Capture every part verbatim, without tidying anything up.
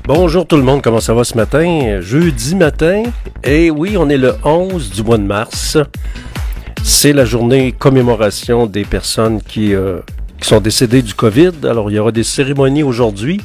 Bonjour tout le monde, comment ça va ce matin? Jeudi matin, et oui, on est le onze du mois de mars. C'est la journée commémoration des personnes qui, euh, qui sont décédées du COVID. Alors, il y aura des cérémonies aujourd'hui.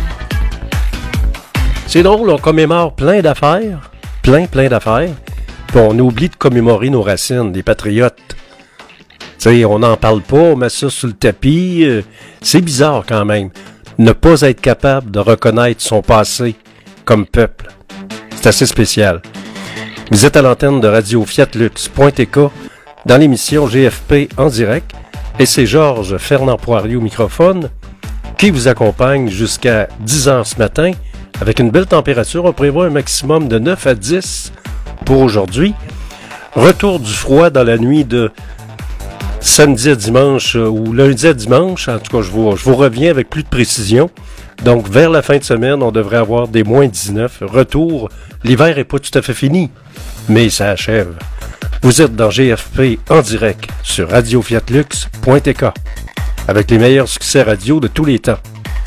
C'est drôle, on commémore plein d'affaires, plein, plein d'affaires. Puis on oublie de commémorer nos racines, des patriotes. Tu sais, on n'en parle pas, on met ça sur le tapis. Euh, c'est bizarre quand même. Ne pas être capable de reconnaître son passé comme peuple. C'est assez spécial. Vous êtes à l'antenne de Radio Fiat Lux point T K dans l'émission G F P en direct et c'est Georges Fernand Poirier au microphone qui vous accompagne jusqu'à dix heures ce matin avec une belle température. On prévoit un maximum de neuf à dix pour aujourd'hui. Retour du froid dans la nuit de samedi à dimanche euh, ou lundi à dimanche. En tout cas, je vous, je vous reviens avec plus de précision. Donc, vers la fin de semaine, on devrait avoir des moins dix-neuf. Retour, l'hiver n'est pas tout à fait fini, mais ça achève. Vous êtes dans G F P en direct sur Radio Fiat Lux point T K avec les meilleurs succès radio de tous les temps.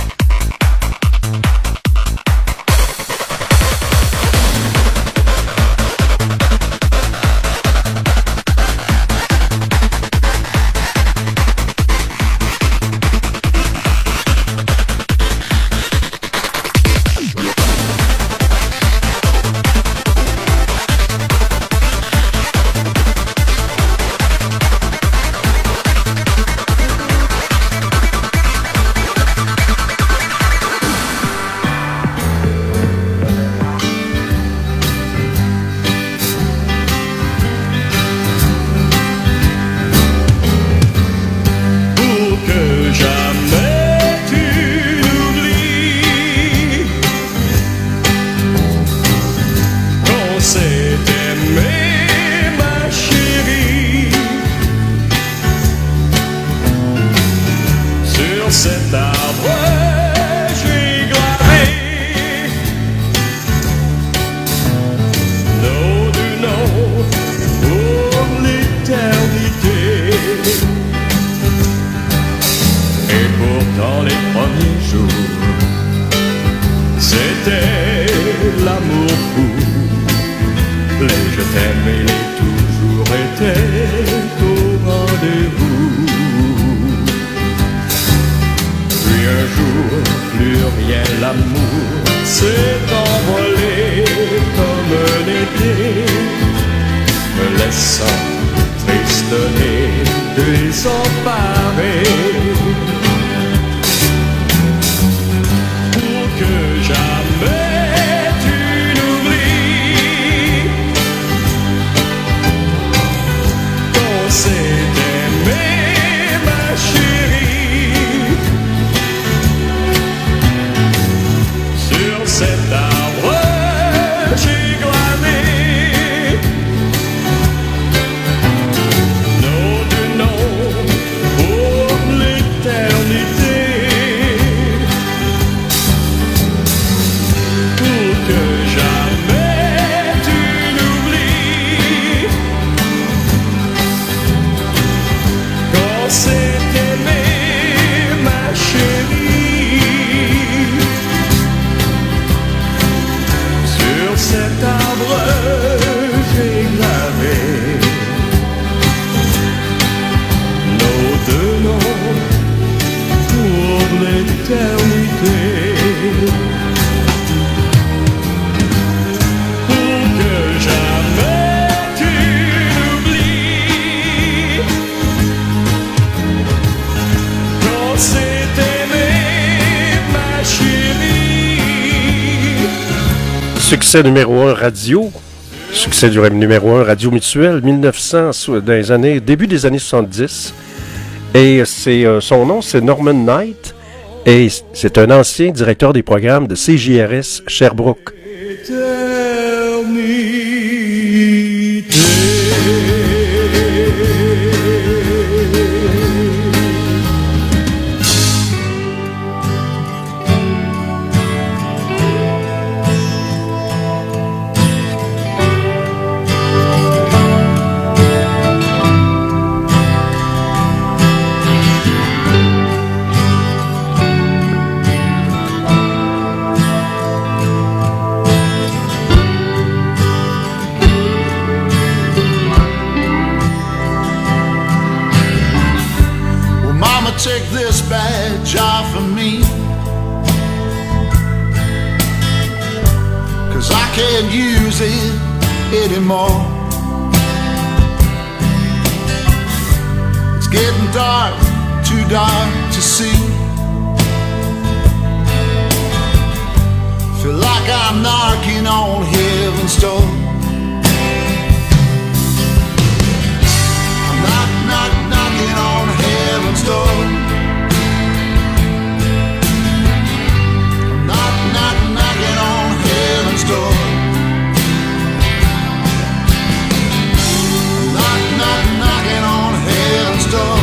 Succès numéro un radio, succès du numéro un radio mutuel, mille neuf cents, dans les années, début des années soixante-dix. Et c'est, euh, son nom, c'est Norman Knight, et c'est un ancien directeur des programmes de C J R S Sherbrooke. use it anymore. It's getting dark, too dark to see. Feel like I'm knocking on heaven's door. I'm knock, knock, knocking on heaven's door. I'm knock, knock, knocking on heaven's door. I'm knock, knock, knocking on heaven's door.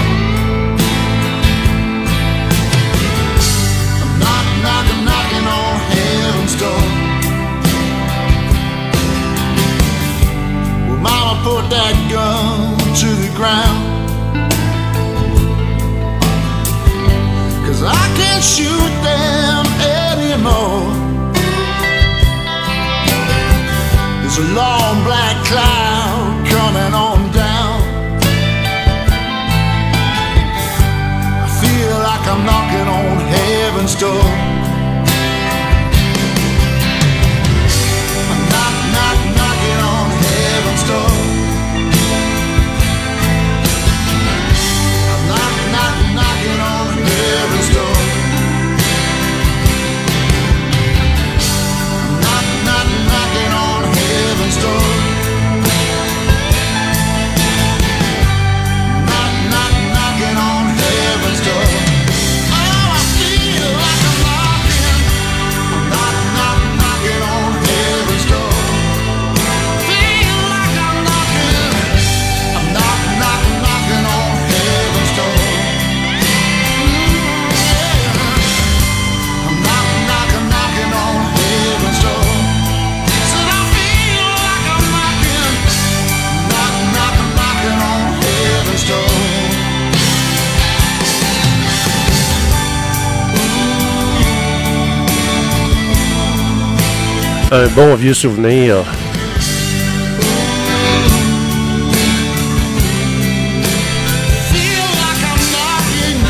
I'm knock, knock, knocking on heaven's door. Well, Mama put that gun to the ground, 'cause I can't shoot them anymore. There's a long black cloud coming on down. I feel like I'm knocking on heaven's door. I'm knock, knock, knocking on heaven's door. I'm knock, knock, knocking on heaven's door. I'm knock, knock, knocking on heaven's door. Knock, knock, knocking on heaven's door. Oh, I feel like I'm knocking. I'm knock, knock, knocking on heaven's door. Feel like I'm knocking. I'm knock, knock, knocking on heaven's door. Mm, yeah. I'm knock, knock, knocking on heaven's door. Said I feel like I'm knocking. Knock, knock, knocking on heaven's door. Un bon vieux souvenir. Feel like I'm knocking,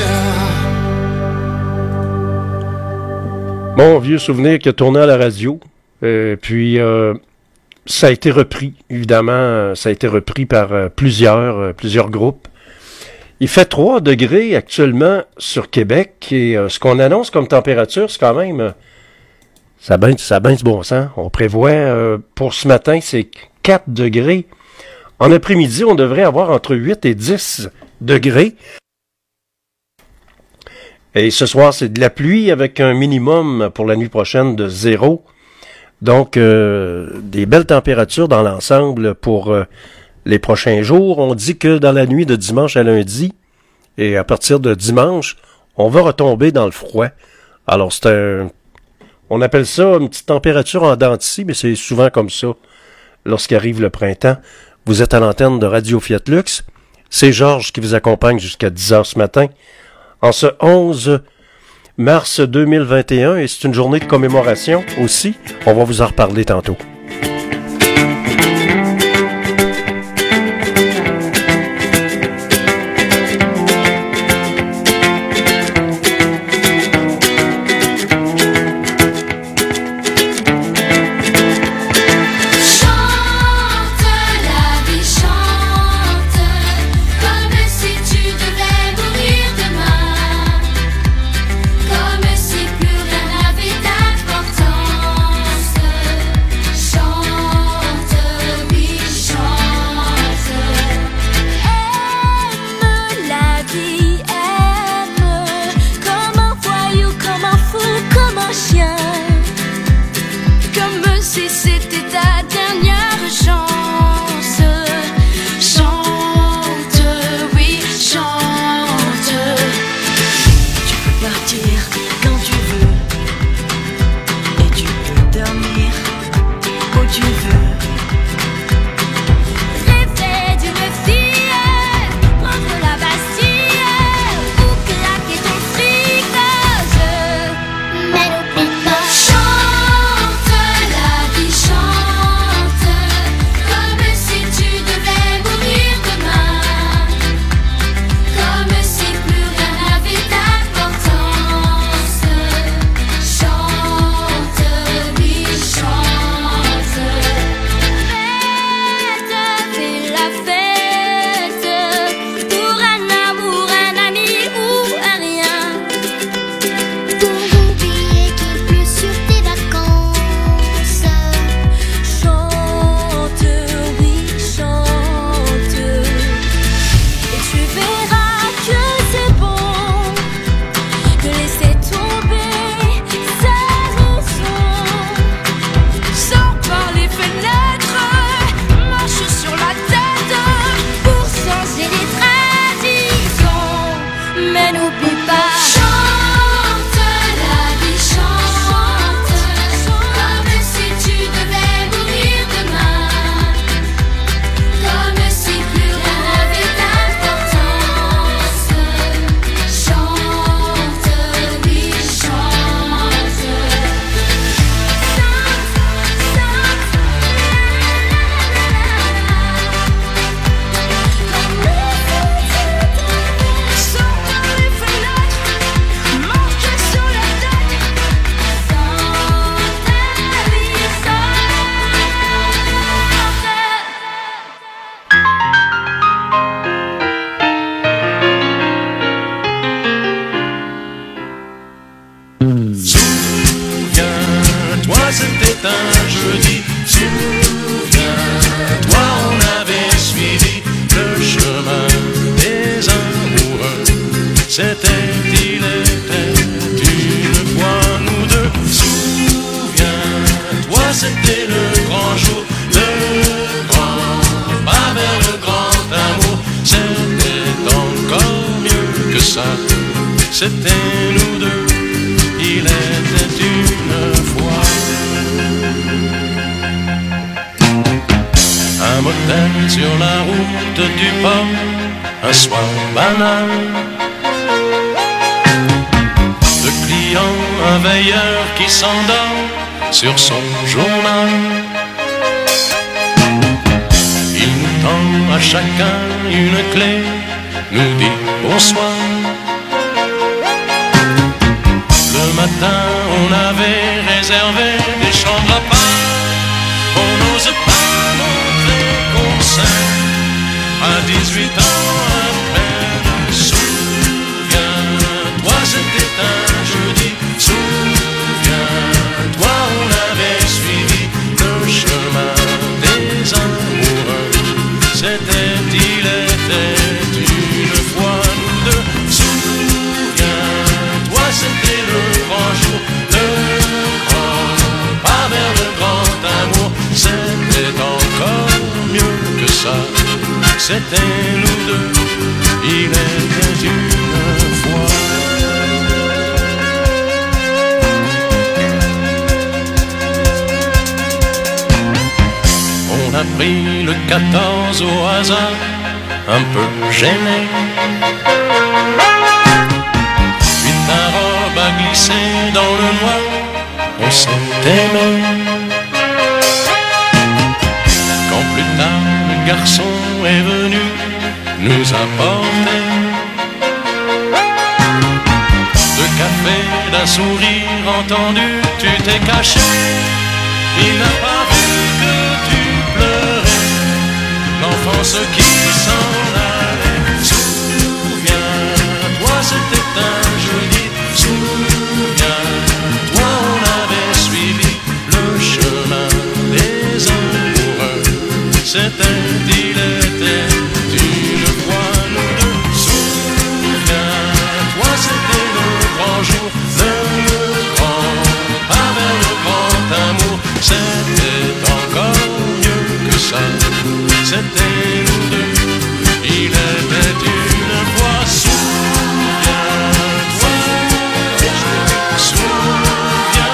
yeah. Bon vieux souvenir qui a tourné à la radio. Euh, puis, euh, ça a été repris, évidemment. Ça a été repris par euh, plusieurs, euh, plusieurs groupes. Il fait trois degrés actuellement sur Québec. Et euh, ce qu'on annonce comme température, c'est quand même... euh, ça a bien ça a bien du bon sens. On prévoit, euh, pour ce matin, c'est quatre degrés. En après-midi, on devrait avoir entre huit et dix degrés. Et ce soir, c'est de la pluie avec un minimum pour la nuit prochaine de zéro. Donc, euh, des belles températures dans l'ensemble pour euh, les prochains jours. On dit que dans la nuit de dimanche à lundi, et à partir de dimanche, on va retomber dans le froid. Alors, c'est un... On appelle ça une petite température en dents de scie, mais c'est souvent comme ça lorsqu'arrive le printemps. Vous êtes à l'antenne de Radio Fiat Lux. C'est Georges qui vous accompagne jusqu'à dix heures ce matin. En ce onze mars deux mille vingt et un, et c'est une journée de commémoration aussi. On va vous en reparler tantôt. Chante, la vie chante, comme si tu devais mourir demain, comme si plus rien n'avait d'importance. c'était nous deux, il était une fois. Un motel sur la route du port, un soir banal. Deux clients, un veilleur qui s'endort sur son journal. Il nous tend à chacun une clé, nous dit bonsoir. Le matin, on avait réservé des chambres à part. On n'ose pas montrer qu'on s'aime à dix-huit ans à peine. Souviens-toi, c'était un jeudi. Souviens-toi, on avait suivi le chemin des amoureux. C'était, il était une fois nous deux. Souviens-toi, c'était le grand jour, le grand pas vers le grand amour. C'était encore mieux que ça. C'était nous deux, il était une fois. On a pris le quatorze au hasard, un peu gêné. Puis ta robe a glissé dans le noir, on s'est aimé. Quand plus tard le garçon est venu nous apporter deux cafés, d'un sourire entendu, tu t'es caché. Il n'a pas vu que tu pleurais, l'enfance qui s'en allait. Souviens-toi, c'était un jeudi. Souviens-toi, on avait suivi le chemin des amoureux. C'était, il était une fois nous deux. Souviens-toi, c'était le grand jour, le grand pas vers le grand amour. C'était encore mieux que ça. C'était nous deux, il était une fois. Souviens-toi, souviens-toi,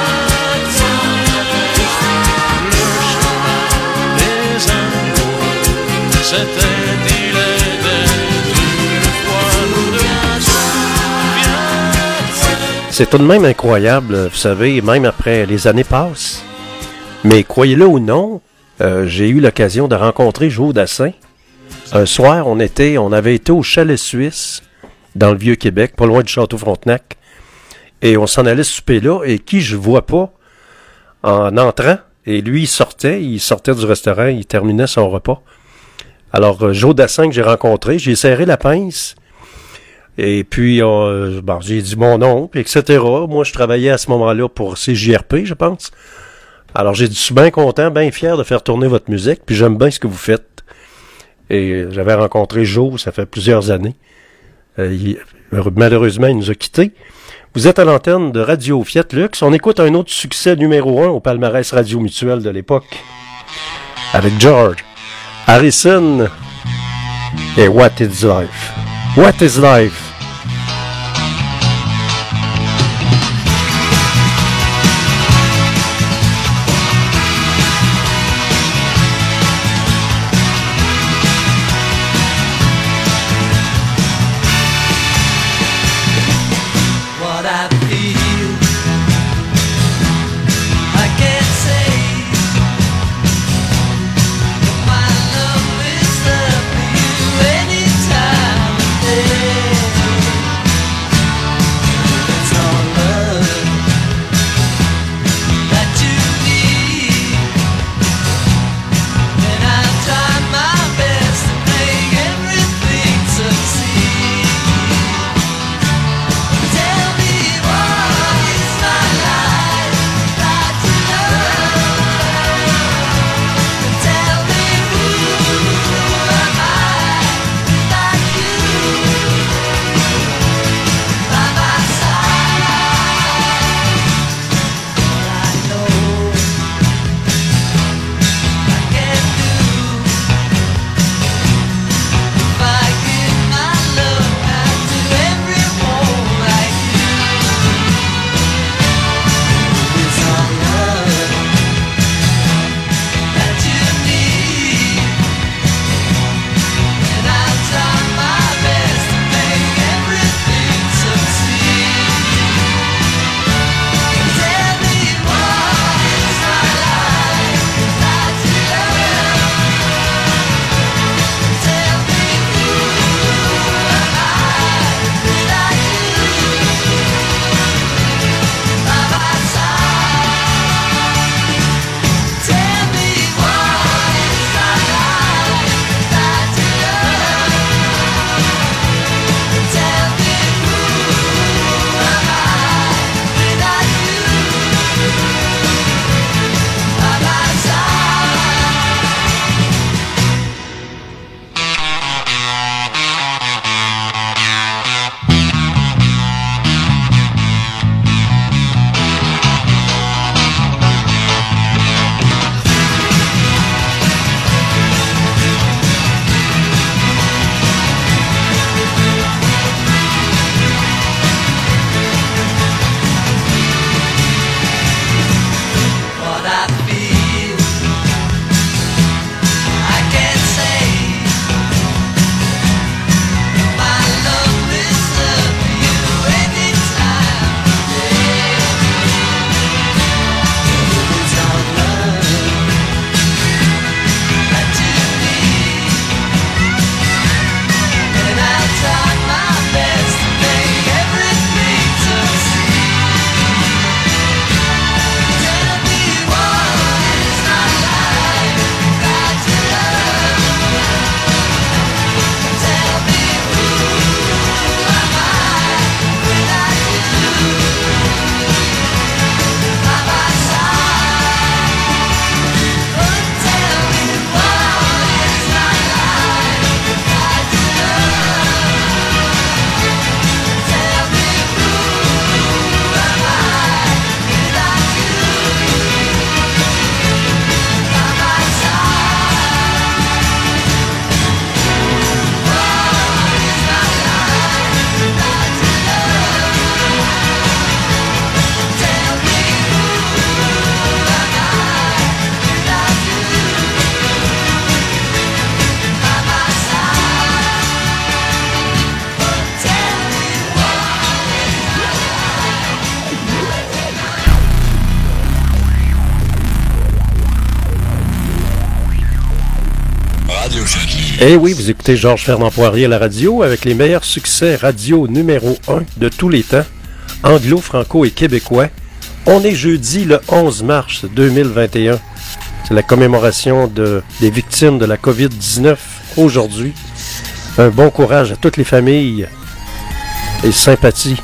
le chemin des amoureux. C'était, il était une fois nous deux. Souviens-toi. C'est tout de même incroyable, vous savez, même après les années passent. Mais croyez-le ou non, euh, j'ai eu l'occasion de rencontrer Joe Dassin. Un soir, on était, on avait été au Chalet Suisse, dans le Vieux-Québec, pas loin du Château-Frontenac. Et on s'en allait souper là, et qui je vois pas en entrant. Et lui, il sortait, il sortait du restaurant, il terminait son repas. Alors, euh, Joe Dassin que j'ai rencontré, j'ai serré la pince. Et puis, euh, bon, j'ai dit mon nom, puis et cetera. Moi, je travaillais à ce moment-là pour C J R P, je pense. Alors, j'ai dit, je suis bien content, bien fier de faire tourner votre musique, puis j'aime bien ce que vous faites. Et j'avais rencontré Joe, ça fait plusieurs années. Euh, il, malheureusement, il nous a quittés. Vous êtes à l'antenne de Radio Fiat Lux. On écoute un autre succès numéro un au palmarès Radio Mutuel de l'époque, avec George Harrison et What is Life? What is Life? What I feel, I can't say. But my love is up for you anytime, day. Eh oui, vous écoutez Georges Fernand Poirier à la radio avec les meilleurs succès radio numéro un de tous les temps, anglo, franco et québécois. On est jeudi le onze mars deux mille vingt et un. C'est la commémoration de, des victimes de la covid dix-neuf aujourd'hui. Un bon courage à toutes les familles et sympathie.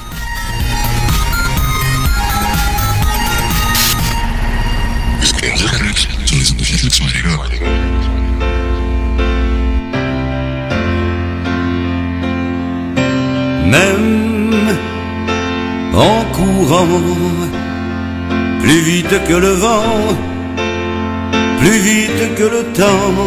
Même en courant plus vite que le vent, plus vite que le temps,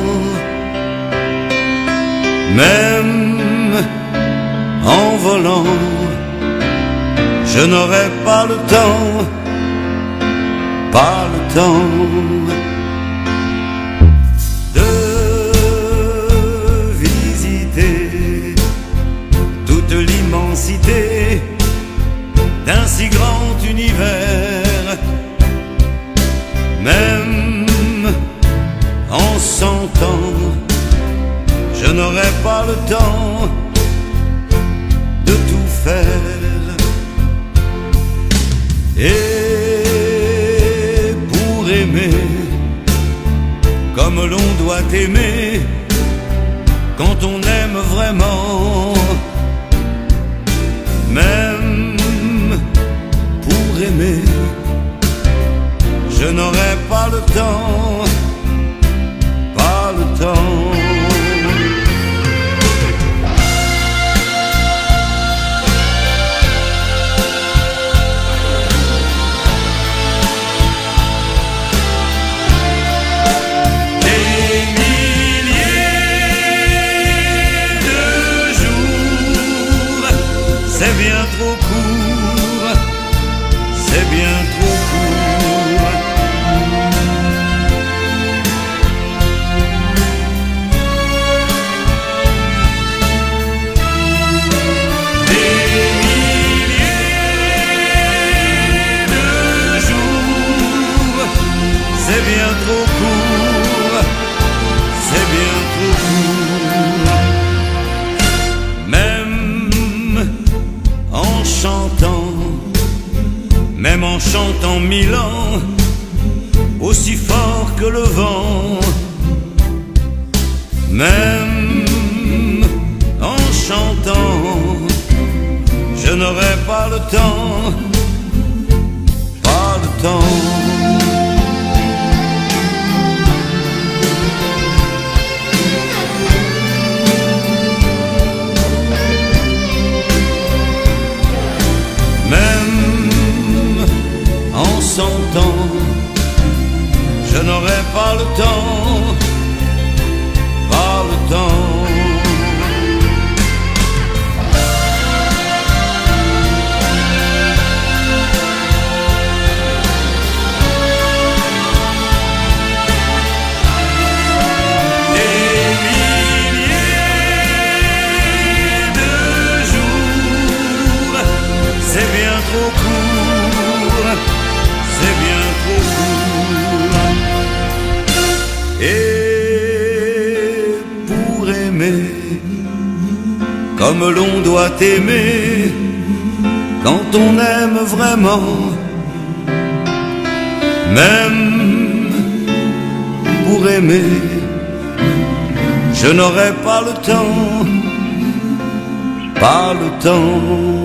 même en volant, je n'aurai pas le temps, pas le temps de visiter toute l'immensité d'un si grand univers. Même en cent ans, je n'aurai pas le temps de tout faire. Et pour aimer comme l'on doit aimer, quand on aime vraiment, même pour aimer, je n'aurai pas le temps, pas le temps. Des milliers de jours, c'est bien trop court, c'est bien trop court. C'est bien trop court, c'est bien trop court. Même en chantant, même en chantant mille ans, aussi fort que le vent, même en chantant, je n'aurai pas le temps, pas le temps. En cent ans, je n'aurai pas le temps, pas le temps. Des milliers de jours, c'est bien trop court, c'est bien trop court. Et pour aimer comme l'on doit aimer, quand on aime vraiment, même pour aimer, je n'aurai pas le temps, pas le temps.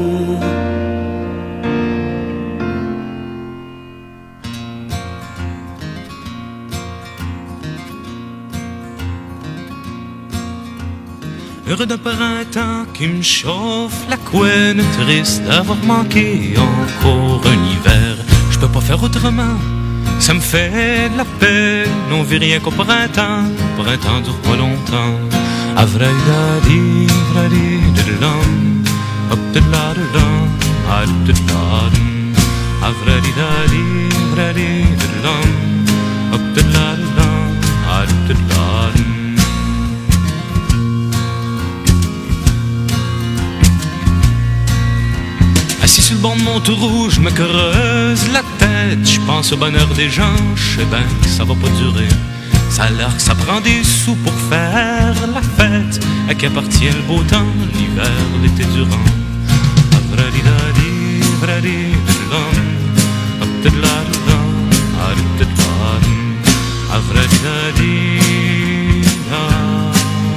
Heureux d'un printemps qui me chauffe la couenne, triste d'avoir manqué encore un hiver. Je peux pas faire autrement, ça me fait de la peine. On vit rien qu'au printemps, printemps dure pas longtemps. Avraïdadi, vradi, diddlam, hop diddladam, ad diddladam. Avraïdadi, vradi, diddlam, hop diddladam, ad diddladam. Assis sur le banc de mon tout rouge, je me creuse la tête. Je pense au bonheur des gens, je sais bien que ça va pas durer. Ça a l'air que ça prend des sous pour faire la fête. À qui appartient le beau temps, l'hiver, l'été durant. Avradidadi, vradidadam, abdadladadam, aridadadam, avradidadi, ah.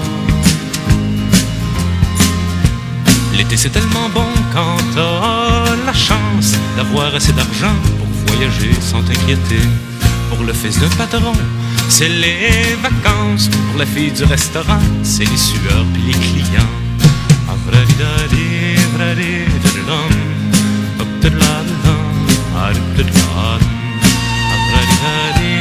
L'été c'est tellement bon quand t'as la chance d'avoir assez d'argent pour voyager sans t'inquiéter. Pour le fils d'un patron, c'est les vacances. Pour la fille du restaurant, c'est les sueurs puis les clients. Avradidadi, vradidadam, abdadladadam, aridadadam, avradidadi,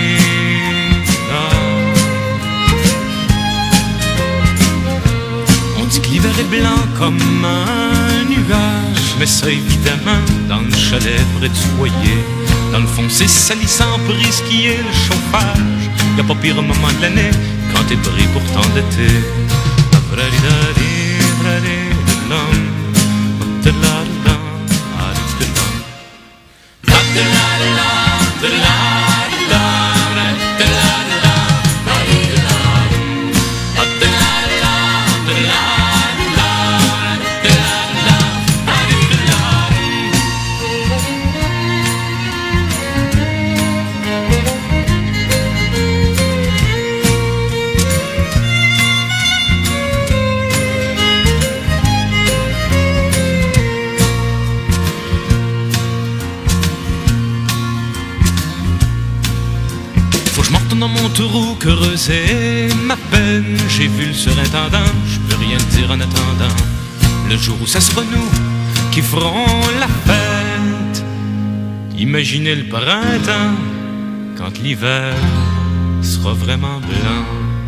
ah. On dit que l'hiver est blanc comme un nuage, mais ça évidemment dans le chalet près du foyer. Dans le fond c'est salissant pour risquer le chauffage. Y'a pas pire moment de l'année quand t'es pris pour tant d'été. Avradidadi, vradidadam, abdadladadam, aridadadam, abdadladadam, abdadladadam, abdadladadam, abdadladadam, dans mon taureau que creuser ma peine. J'ai vu le surintendant, je peux rien te dire en attendant. Le jour où ça sera nous qui ferons la fête. Imaginez le printemps quand l'hiver sera vraiment blanc.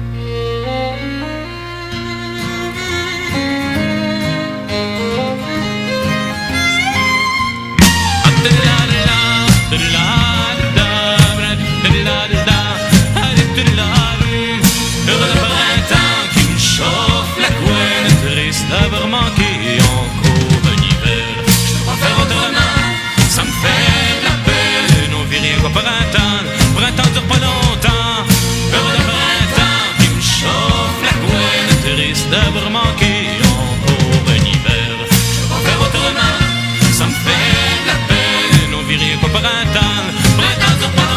D'avoir manqué encore un hiver. Je peux pas faire autrement, ça me fait de la peine. On vit rien qu'au printemps, printemps dure pas longtemps. Heureux de printemps qui me chauffe la couenne. Triste d'avoir manqué encore un hiver. Je peux pas faire autrement, ça me fait de la peine. On vit rien qu'au printemps, printemps dure pas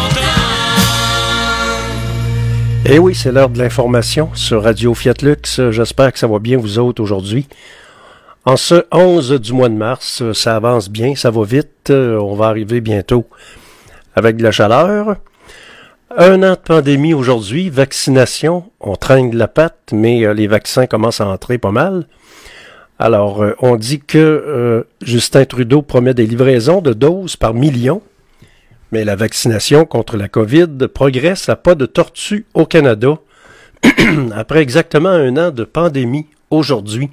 longtemps. Eh oui, c'est l'heure de l'information sur Radio Fiat Lux. J'espère que ça va bien vous autres aujourd'hui. En ce onze du mois de mars, ça avance bien, ça va vite. On va arriver bientôt avec de la chaleur. Un an de pandémie aujourd'hui, vaccination, on traîne de la patte, mais les vaccins commencent à entrer pas mal. Alors, on dit que euh, Justin Trudeau promet des livraisons de doses par million. Mais la vaccination contre la COVID progresse à pas de tortue au Canada après exactement un an de pandémie aujourd'hui.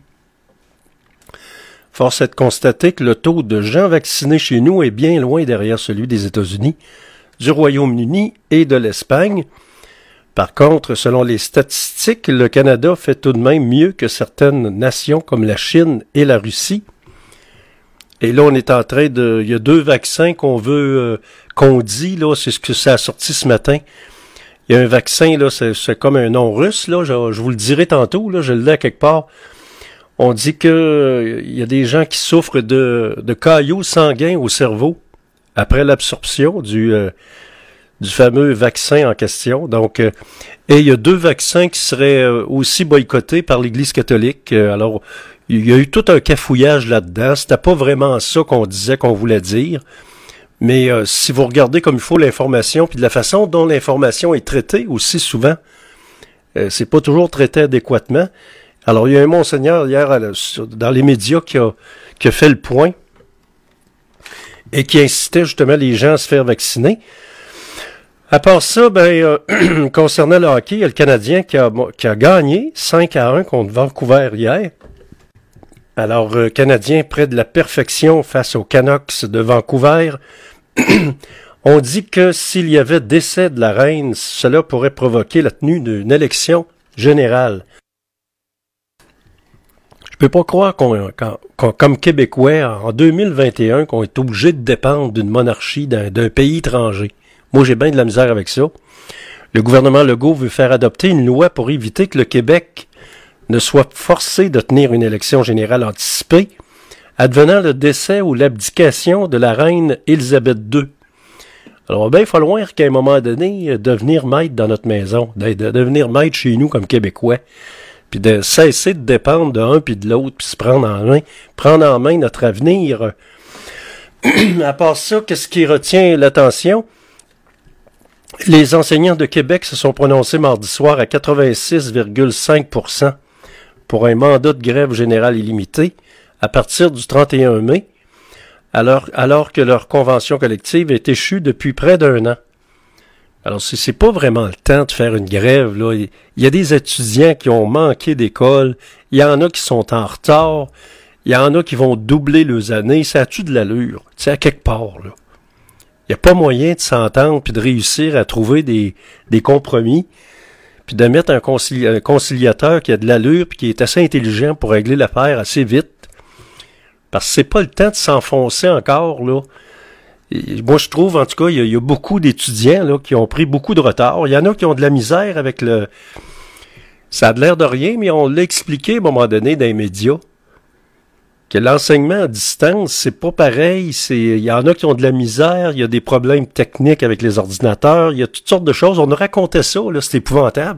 Force est de constater que le taux de gens vaccinés chez nous est bien loin derrière celui des États-Unis, du Royaume-Uni et de l'Espagne. Par contre, selon les statistiques, le Canada fait tout de même mieux que certaines nations comme la Chine et la Russie. Et là, on est en train de... Il y a deux vaccins qu'on veut... Euh, qu'on dit, là, c'est ce que ça a sorti ce matin. Il y a un vaccin, là, c'est, c'est comme un nom russe, là, je, je vous le dirai tantôt, là, je l'ai à quelque part. On dit que euh, il y a des gens qui souffrent de, de caillots sanguins au cerveau après l'absorption du, euh, du fameux vaccin en question. Donc, euh, et il y a deux vaccins qui seraient euh, aussi boycottés par l'Église catholique. Euh, alors, il y a eu tout un cafouillage là-dedans. C'était pas vraiment ça qu'on disait, qu'on voulait dire. Mais euh, si vous regardez comme il faut l'information, puis de la façon dont l'information est traitée aussi souvent, euh, c'est pas toujours traité adéquatement. Alors, il y a un monseigneur hier à la, dans les médias qui a, qui a fait le point et qui incitait justement les gens à se faire vacciner. À part ça, ben euh, concernant le hockey, il y a le Canadien qui a, qui a gagné cinq à un contre Vancouver hier. Alors, euh, Canadien près de la perfection face aux Canucks de Vancouver. On dit que s'il y avait décès de la reine, cela pourrait provoquer la tenue d'une élection générale. Je peux pas croire qu'on, qu'on, qu'on comme Québécois, en deux mille vingt et un, qu'on est obligé de dépendre d'une monarchie d'un, d'un pays étranger. Moi, j'ai bien de la misère avec ça. Le gouvernement Legault veut faire adopter une loi pour éviter que le Québec ne soit forcé de tenir une élection générale anticipée, advenant le décès ou l'abdication de la reine Élisabeth deux. Alors, ben, il va falloir qu'à un moment donné, devenir maître dans notre maison, de, de devenir maître chez nous comme Québécois, puis de cesser de dépendre de un puis de l'autre, puis se prendre en main, prendre en main notre avenir. À part ça, qu'est-ce qui retient l'attention? Les enseignants de Québec se sont prononcés mardi soir à quatre-vingt-six virgule cinq pour cent pour un mandat de grève générale illimité à partir du trente et un mai, alors, alors que leur convention collective est échue depuis près d'un an. Alors, c'est, c'est pas vraiment le temps de faire une grève, là. Il y a des étudiants qui ont manqué d'école, il y en a qui sont en retard, il y en a qui vont doubler leurs années, ça a-tu de l'allure? Tu sais, à quelque part, là. Il n'y a pas moyen de s'entendre puis de réussir à trouver des, des compromis puis de mettre un, concili- un conciliateur qui a de l'allure puis qui est assez intelligent pour régler l'affaire assez vite. Parce que c'est pas le temps de s'enfoncer encore, là. Et moi, je trouve, en tout cas, il y a, il y a beaucoup d'étudiants là qui ont pris beaucoup de retard. Il y en a qui ont de la misère avec le... Ça a de l'air de rien, mais on l'a expliqué à un moment donné dans les médias. Que l'enseignement à distance, c'est pas pareil. C'est, il y en a qui ont de la misère, il y a des problèmes techniques avec les ordinateurs, il y a toutes sortes de choses. On nous racontait ça, là, c'est épouvantable.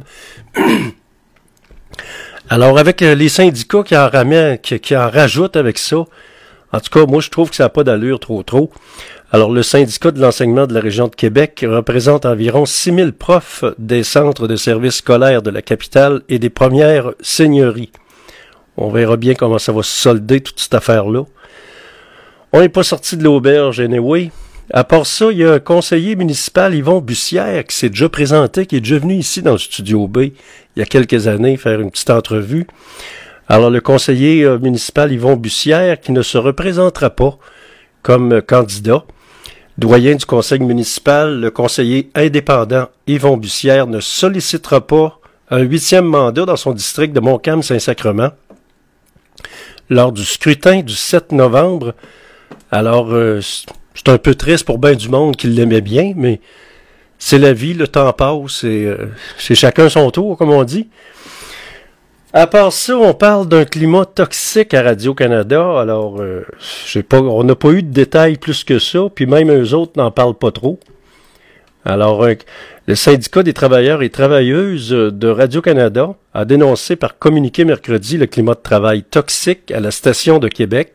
Alors, avec euh, les syndicats qui en ramènent, qui, qui en rajoutent avec ça, en tout cas, moi, je trouve que ça n'a pas d'allure trop trop. Alors, le syndicat de l'enseignement de la région de Québec représente environ six mille profs des centres de services scolaires de la capitale et des premières seigneuries. On verra bien comment ça va se solder, toute cette affaire-là. On n'est pas sorti de l'auberge, anyway. À part ça, il y a un conseiller municipal, Yvon Bussière, qui s'est déjà présenté, qui est déjà venu ici dans le Studio B, il y a quelques années, faire une petite entrevue. Alors, le conseiller euh, municipal Yvon Bussière, qui ne se représentera pas comme euh, candidat. Doyen du conseil municipal, le conseiller indépendant Yvon Bussière ne sollicitera pas un huitième mandat dans son district de Montcalm-Saint-Sacrement lors du scrutin du sept novembre. Alors, euh, c'est un peu triste pour bien du monde qui l'aimait bien, mais c'est la vie, le temps passe, et euh, c'est chacun son tour, comme on dit. À part ça, on parle d'un climat toxique à Radio-Canada. Alors, euh, j'ai pas, on n'a pas eu de détails plus que ça, puis même eux autres n'en parlent pas trop. Alors, euh, le syndicat des travailleurs et travailleuses de Radio-Canada a dénoncé par communiqué mercredi le climat de travail toxique à la station de Québec.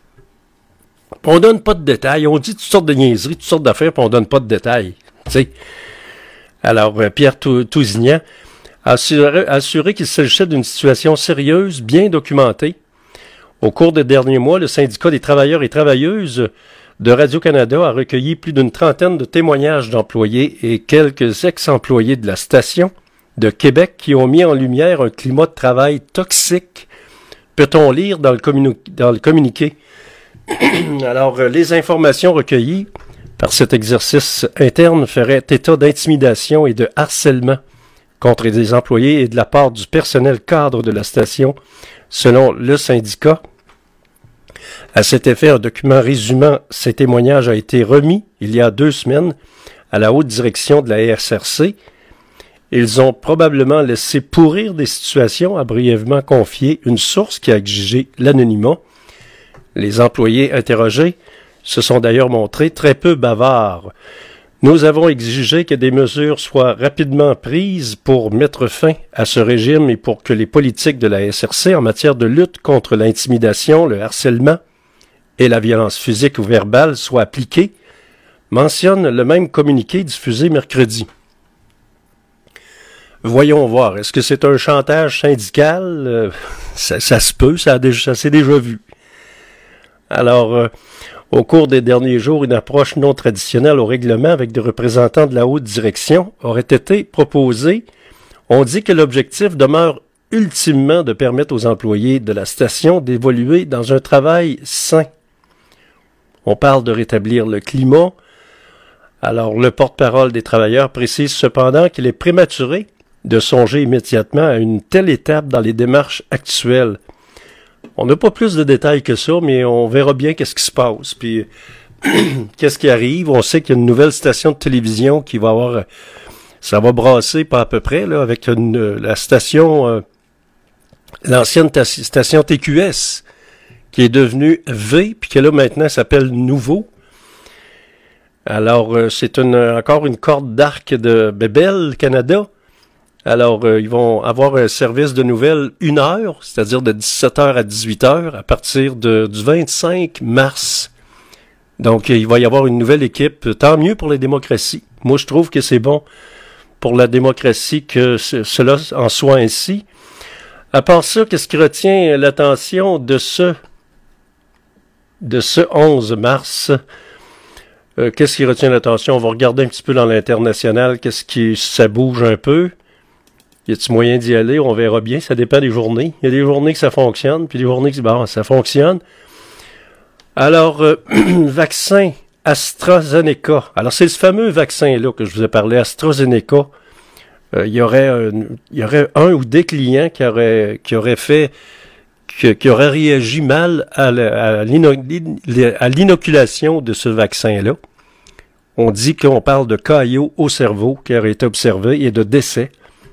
On donne pas de détails. On dit toutes sortes de niaiseries, toutes sortes d'affaires, puis on donne pas de détails. Tu sais. Alors, euh, Pierre Tousignan a assuré, assuré qu'il s'agissait d'une situation sérieuse, bien documentée. Au cours des derniers mois, le syndicat des travailleurs et travailleuses de Radio-Canada a recueilli plus d'une trentaine de témoignages d'employés et quelques ex-employés de la station de Québec qui ont mis en lumière un climat de travail toxique, peut-on lire dans le, communi- dans le communiqué. Alors, les informations recueillies par cet exercice interne feraient état d'intimidation et de harcèlement contre des employés et de la part du personnel cadre de la station, selon le syndicat. À cet effet, un document résumant ces témoignages a été remis il y a deux semaines à la haute direction de la S R C. Ils ont probablement laissé pourrir des situations, a brièvement confié une source qui a exigé l'anonymat. Les employés interrogés se sont d'ailleurs montrés très peu bavards. Nous avons exigé que des mesures soient rapidement prises pour mettre fin à ce régime et pour que les politiques de la S R C en matière de lutte contre l'intimidation, le harcèlement et la violence physique ou verbale soient appliquées, mentionne le même communiqué diffusé mercredi. Voyons voir, est-ce que c'est un chantage syndical? Euh, ça, ça se peut, ça, a déjà, ça s'est déjà vu. Alors, euh, au cours des derniers jours, une approche non traditionnelle au règlement avec des représentants de la haute direction aurait été proposée. On dit que l'objectif demeure ultimement de permettre aux employés de la station d'évoluer dans un travail sain. On parle de rétablir le climat. Alors, le porte-parole des travailleurs précise cependant qu'il est prématuré de songer immédiatement à une telle étape dans les démarches actuelles. On n'a pas plus de détails que ça, mais on verra bien qu'est-ce qui se passe. Puis, qu'est-ce qui arrive? On sait qu'il y a une nouvelle station de télévision qui va avoir Ça va brasser pas à peu près, là, avec une, la station, euh, l'ancienne ta- station T Q S, qui est devenue V, puis que là, maintenant, s'appelle Nouveau. Alors, euh, c'est une, encore une corde d'arc de Bebel, Canada. Alors, euh, ils vont avoir un service de nouvelles une heure, c'est-à-dire de dix-sept heures à dix-huit heures, à partir de, du vingt-cinq mars. Donc, il va y avoir une nouvelle équipe. Tant mieux pour les démocraties. Moi, je trouve que c'est bon pour la démocratie que ce, cela en soit ainsi. À part ça, qu'est-ce qui retient l'attention de ce, de ce onze mars? Euh, qu'est-ce qui retient l'attention? On va regarder un petit peu dans l'international. Qu'est-ce qui, ça bouge un peu? Y a-t-il moyen d'y aller? On verra bien. Ça dépend des journées. Il y a des journées que ça fonctionne, puis des journées que bon, ça fonctionne. Alors, euh, vaccin AstraZeneca. Alors, c'est ce fameux vaccin-là que je vous ai parlé, AstraZeneca. Euh, il y aurait un, il y aurait un ou des clients qui auraient, qui auraient fait, qui, qui auraient réagi mal à, la, à, l'ino, à l'inoculation de ce vaccin-là. On dit qu'on parle de caillots au cerveau qui auraient été observés et de décès.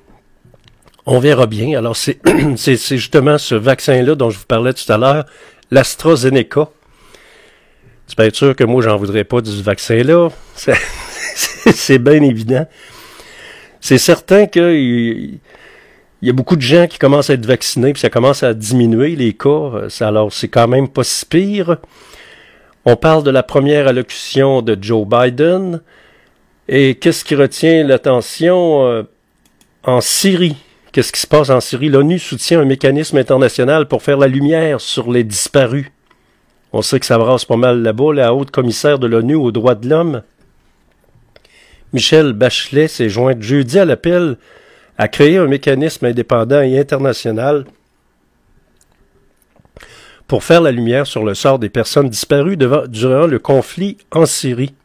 On verra bien. Alors, c'est, c'est, c'est justement ce vaccin-là dont je vous parlais tout à l'heure, l'AstraZeneca. C'est bien sûr que moi, j'en voudrais pas de ce vaccin-là. C'est, c'est, c'est bien évident. C'est certain qu'il il y a beaucoup de gens qui commencent à être vaccinés, puis ça commence à diminuer les cas. Alors, c'est quand même pas si pire. On parle de la première allocution de Joe Biden. Et qu'est-ce qui retient l'attention euh, en Syrie? Qu'est-ce qui se passe en Syrie? L'ONU soutient un mécanisme international pour faire la lumière sur les disparus. On sait que ça brasse pas mal là-bas. La haute commissaire de l'ONU aux droits de l'homme, Michelle Bachelet, s'est jointe jeudi à l'appel à créer un mécanisme indépendant et international pour faire la lumière sur le sort des personnes disparues devant, durant le conflit en Syrie.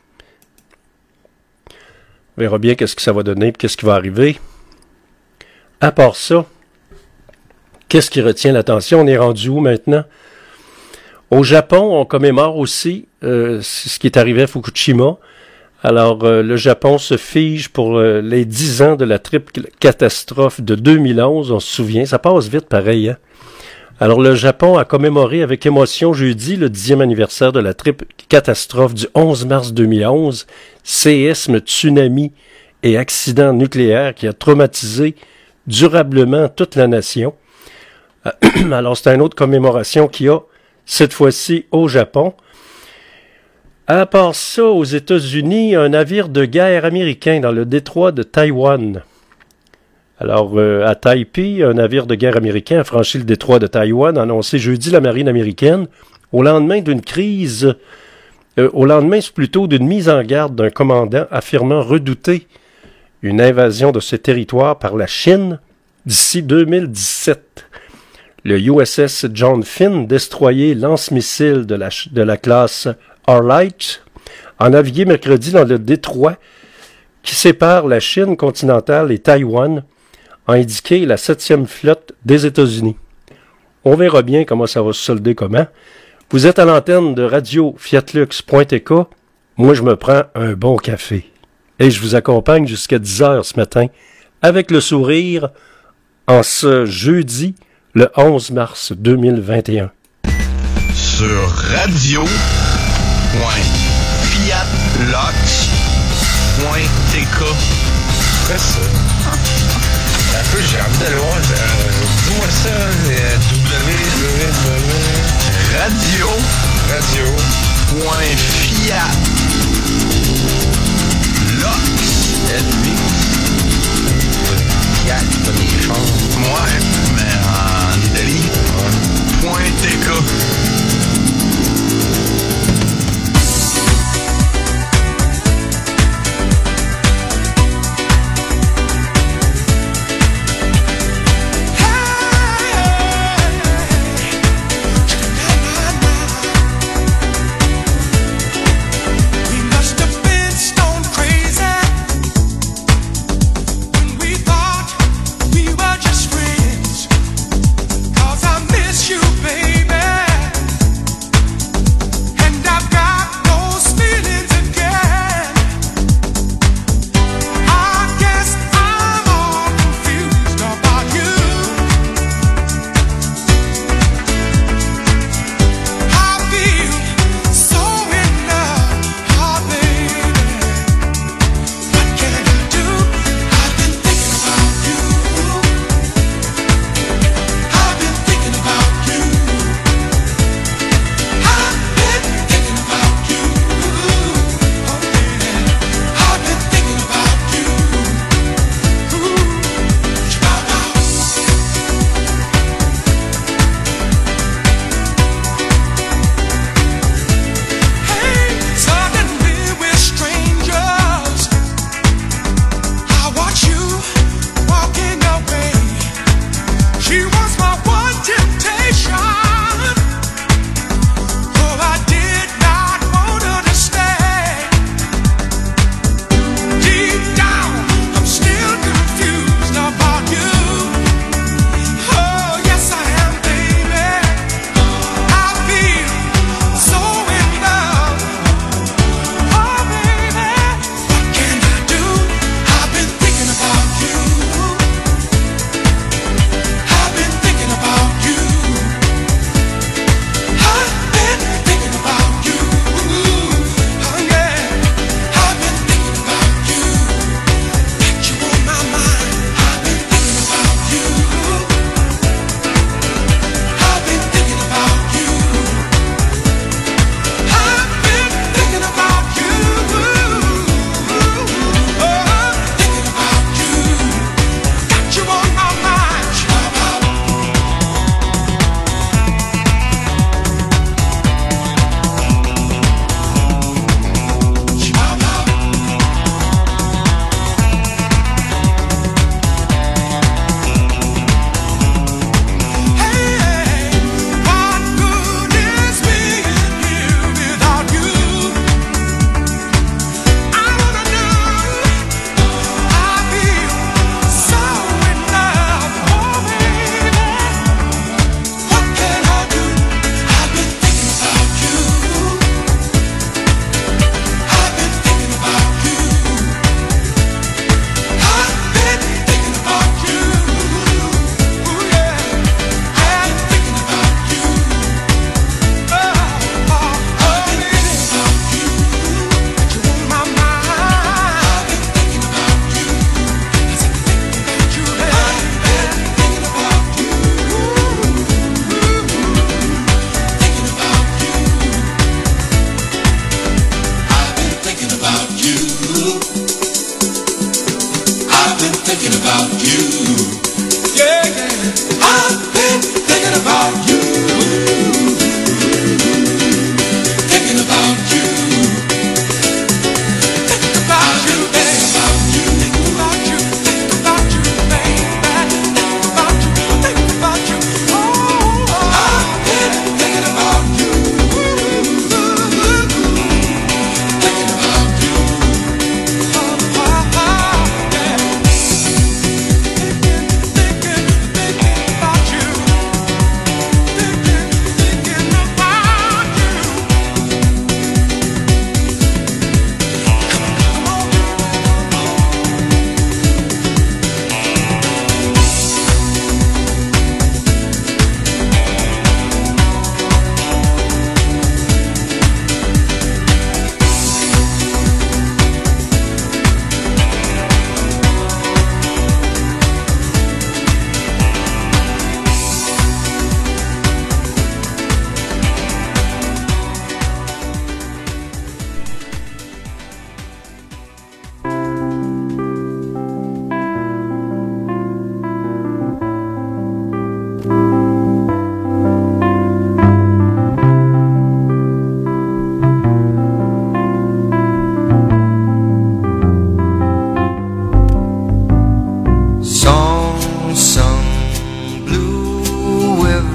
On verra bien qu'est-ce que ça va donner et qu'est-ce qui va arriver. À part ça, qu'est-ce qui retient l'attention? On est rendu où maintenant? Au Japon, on commémore aussi euh, ce qui est arrivé à Fukushima. Alors, euh, le Japon se fige pour euh, les dix ans de la triple catastrophe de deux mille onze. On se souvient, ça passe vite pareil, hein? Alors, le Japon a commémoré avec émotion jeudi le dixième anniversaire de la triple catastrophe du onze mars deux mille onze, séisme, tsunami et accident nucléaire qui a traumatisé durablement toute la nation. Alors, c'est une autre commémoration qu'il y a, cette fois-ci au Japon. À part ça, aux États-Unis, un navire de guerre américain dans le détroit de Taïwan. Alors, euh, à Taipei, un navire de guerre américain a franchi le détroit de Taïwan, a annoncé jeudi la marine américaine, au lendemain d'une crise, euh, au lendemain plutôt d'une mise en garde d'un commandant affirmant redouter une invasion de ce territoire par la Chine d'ici deux mille dix-sept. Le U S S John Finn, destroyer lance-missile de la, de la classe Arlight, a navigué mercredi dans le détroit qui sépare la Chine continentale et Taïwan, a indiqué la septième flotte des États-Unis. On verra bien comment ça va se solder comment. Vous êtes à l'antenne de radio fiatlux point t k. Moi, je me prends un bon café. Et je vous accompagne jusqu'à dix heures ce matin avec le sourire en ce jeudi, le onze mars deux mille vingt et un. Sur radio point fiatlux point t k. Quoi ça? Un peu, j'ai envie d'aller voir. Euh, Dis-moi ça, euh, W, W, W. Radio Radio. point fiat. Fiat, pas des chars. Ouais, mais en Italie. Point T K.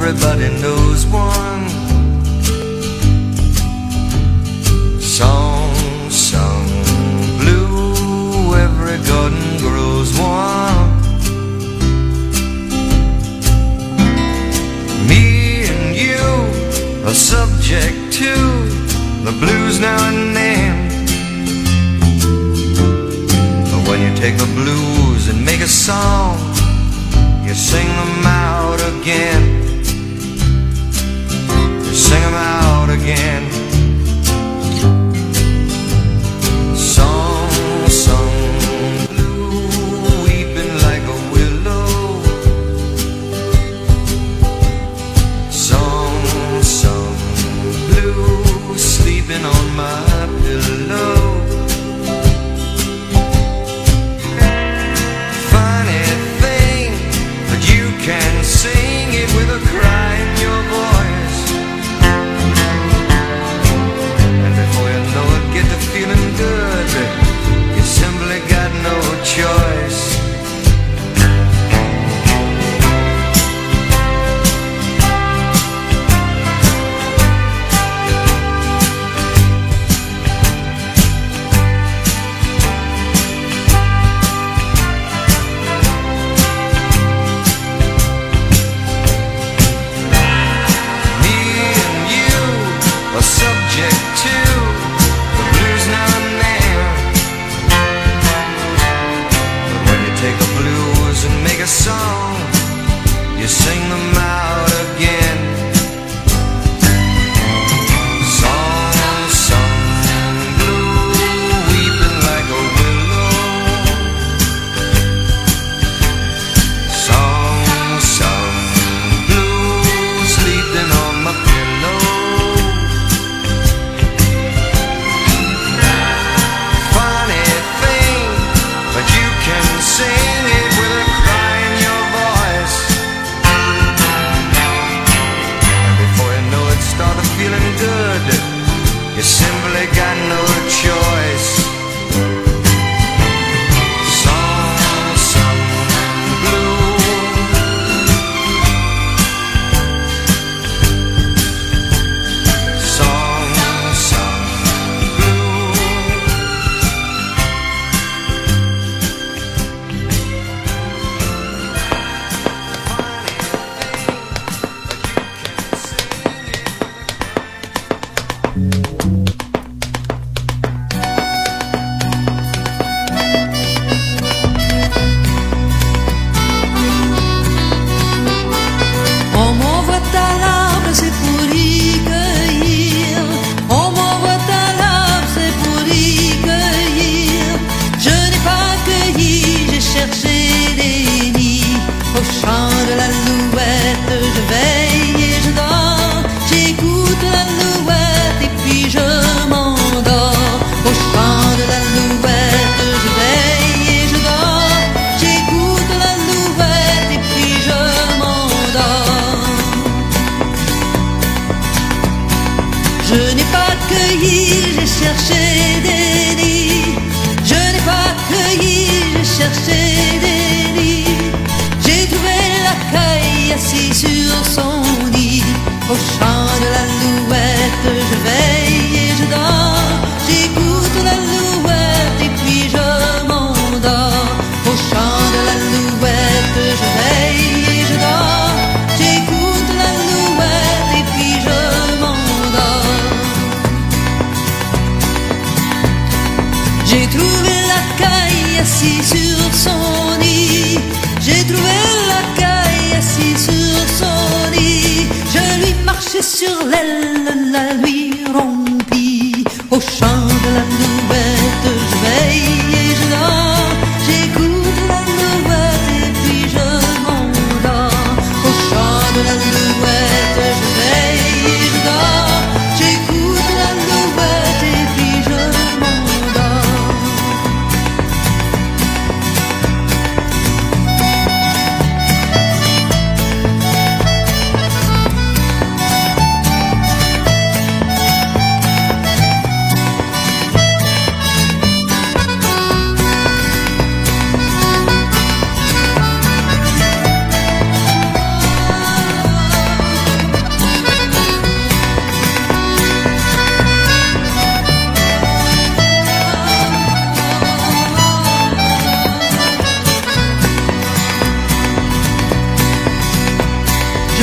everybody knows one song sung blue. Every garden grows one. Me and you are subject to the blues now and then. But when you take the blues and make a song, you sing them out again. You sing them out again. Song sung blue, weeping like a willow. Song sung blue, sleeping on my pillow. Funny thing, but you can sing it with a cry in your voice. And before you know it, get to feeling good. You simply got no choice. Subject to the blues now and then. But when you take a blues and make a song, you sing them out again. Song sung blue, weeping like a willow. Song sung blue, sleeping on my pillow. Sing it with a cry in your voice. And before you know it, start feeling good. You simply got no choice. Song sung blue. Song sung blue. On m'envoie ta larme, c'est pour y cueillir. On m'envoie ta larme, c'est pour y cueillir. Je n'ai pas cueilli, j'ai cherché des nids. Au chant de la louette, je veille et je dors. J'écoute la louette et puis je m'endors. Au chant de la louette, je veille et je dors. J'écoute la louette et puis je m'endors. Je n'ai pas cueilli, j'ai cherché des nids. Je n'ai pas cueilli, j'ai cherché des nids. J'ai trouvé la caille assise sur son nid. Au chant de la louette, je veille et je dors. J'écoute la louette et puis je m'endors. Au chant de la louette, je veille et je dors. J'écoute la louette et puis je m'endors. J'ai trouvé la caille assise sur son nid. J'ai trouvé la caille assise sur son nid. Je lui marchais sur l'aile, la lui rompis. Au chant de la louette, je veille et je dors. J'écoute la louette et puis je m'endors. Au chant de la louette, je veille et je dors. J'écoute la louette et puis je m'endors.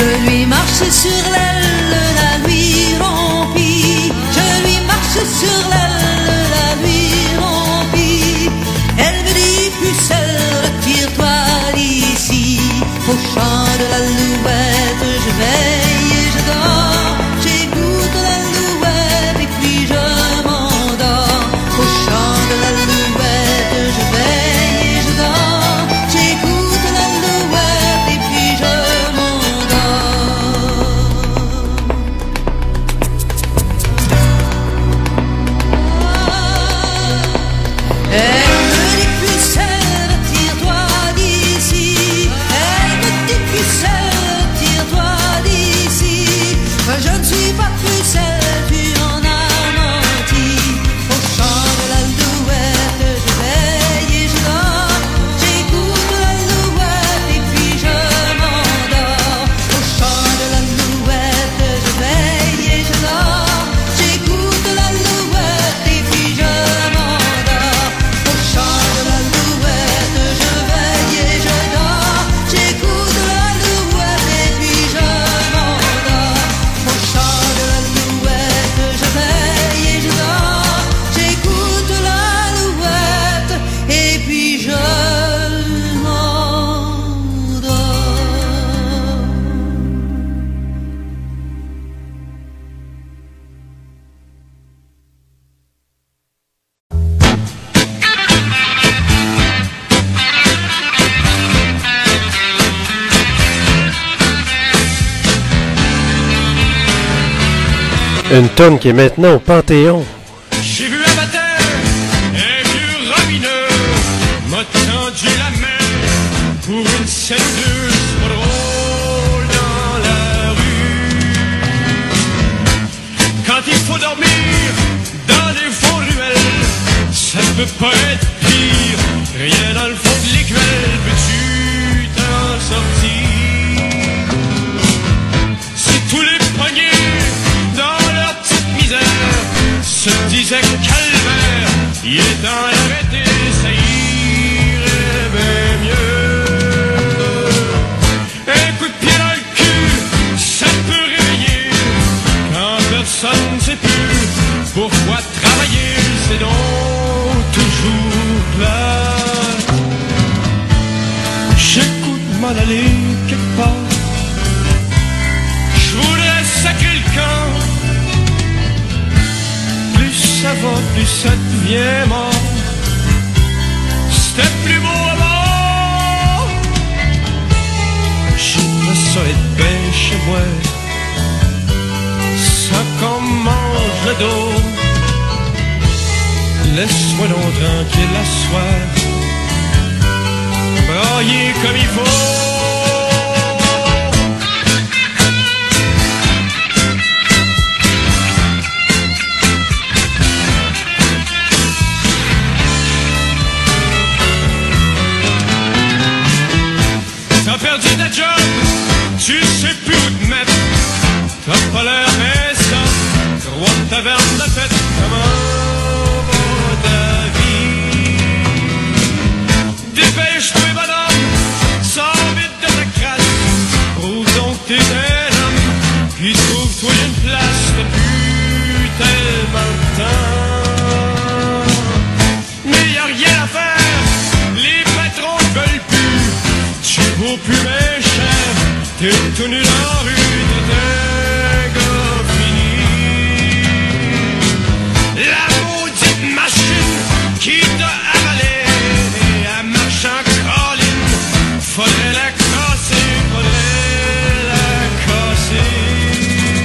Je lui marche sur l'aile, la lui rompit. Je lui marche sur l'aile, la lui rompit. Elle me dit, pucelle, retire-toi d'ici. Au chant de l'alouette, je veille et je dors. J'écoute l'alouette et puis je m'endors. Au chant de l'alouette, je veille et je dors. J'écoute l'alouette et puis je m'endors. Elle me dit, pucelle, retire-toi d'ici. Elle me dit, pucelle, retire-toi d'ici. Je ne suis pas pucelle, tu en as menti. Au chant de l'alouette, je veille et je dors. J'écoute l'alouette et puis je m'endors. Au chant de l'alouette, je veille et je dors. J'écoute l'alouette et puis je m'endors. Au chant de l'alouette, je veille et je dors. J'écoute l'alouette et puis je m'endors. Au chant de l'alouette, je veille et je dors. J'écoute l'alouette et puis je m'endors. Une tonne qui est maintenant au Panthéon. J'ai vu un matin un vieux rabineux m'a tendu la main pour une scène bleue, c'est pas drôle dans la rue. Quand il faut dormir dans des faux ruelles, ça peut pas être pire. Rien dans le fond de l'écuelle, peux-tu t'en sortir? Si tous les poignets dans leur petite misère se disaient calvaire, il est temps d'arrêter, ça irait bien mieux. Un coup de pied dans le cul, ça peut réveiller quand personne ne sait plus pourquoi travailler, c'est donc toujours plat. J'écoute m'en aller quelque part, je voudrais sacrer le camp. Plus ça va, plus ça devient mort. C'était plus beau avant. J'aimerais ça être bien chez moi, ça qu'on mange le dos. Laisse-moi donc tranquille la soir, brailler comme il faut. T'as perdu ta job, tu sais plus où te mettre. T'as pas l'air mais ça, trois tavernes de fête. Comment va ta vie? Dépêche-toi madame, sors vite de ta crasse. Prouve donc t'es un homme, puis trouve-toi une place. T'as plus tellement de temps, mais y'a rien à faire, les patrons ne veulent plus. Tu vaux plus mes cher, t'es tout nu dans la rue, t'es un gars fini. La maudite machine qui t'a avalé, elle marche en colline. Faudrait la casser, faudrait la casser.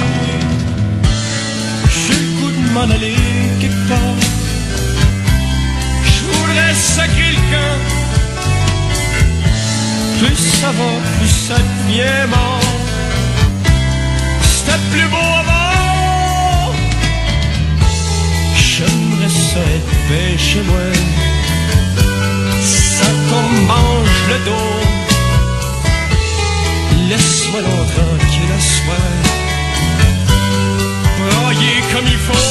J'ai le goût de m'en aller quelque part, je voudrais sacrer le camp. Plus ça va, plus ça devient mort. C'était plus beau avant. J'aimerais ça être bien chez moi, ça qu'on mange le dos. Laisse-moi donc tranquille à soir, brailler comme il faut.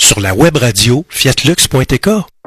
sur la web radio fiat lux point t k.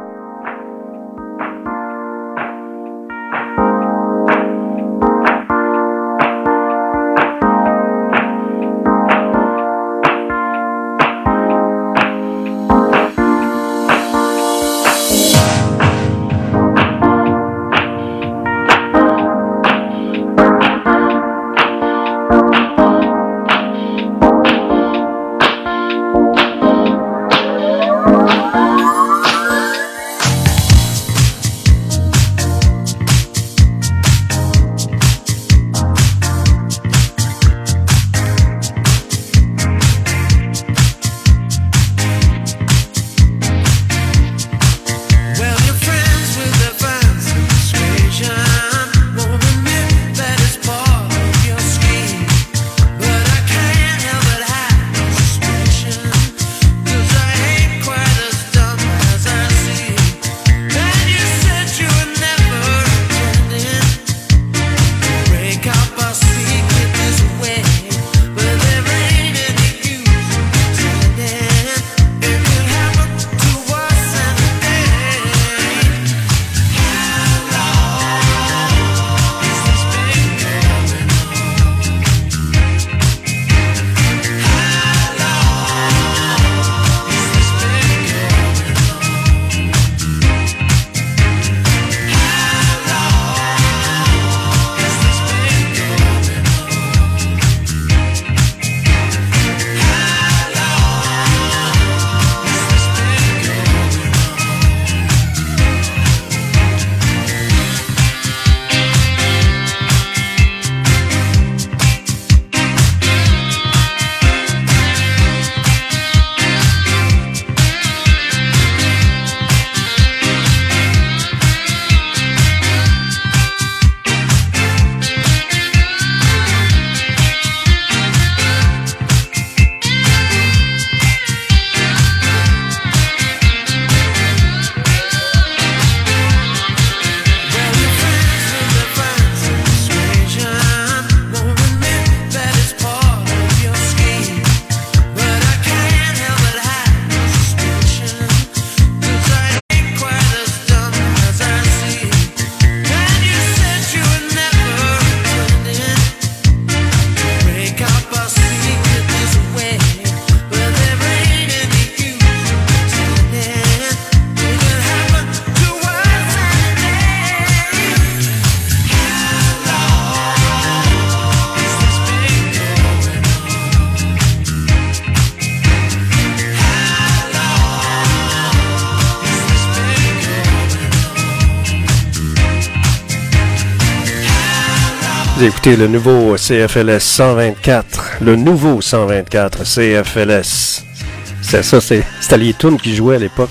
Vous écoutez le nouveau C F L S cent vingt-quatre. Le nouveau cent vingt-quatre C F L S. C'est ça, c'est, c'était les tunes qui jouaient à l'époque.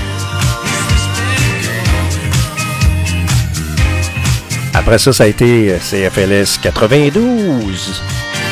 Après ça, ça a été C F L S quatre-vingt-douze.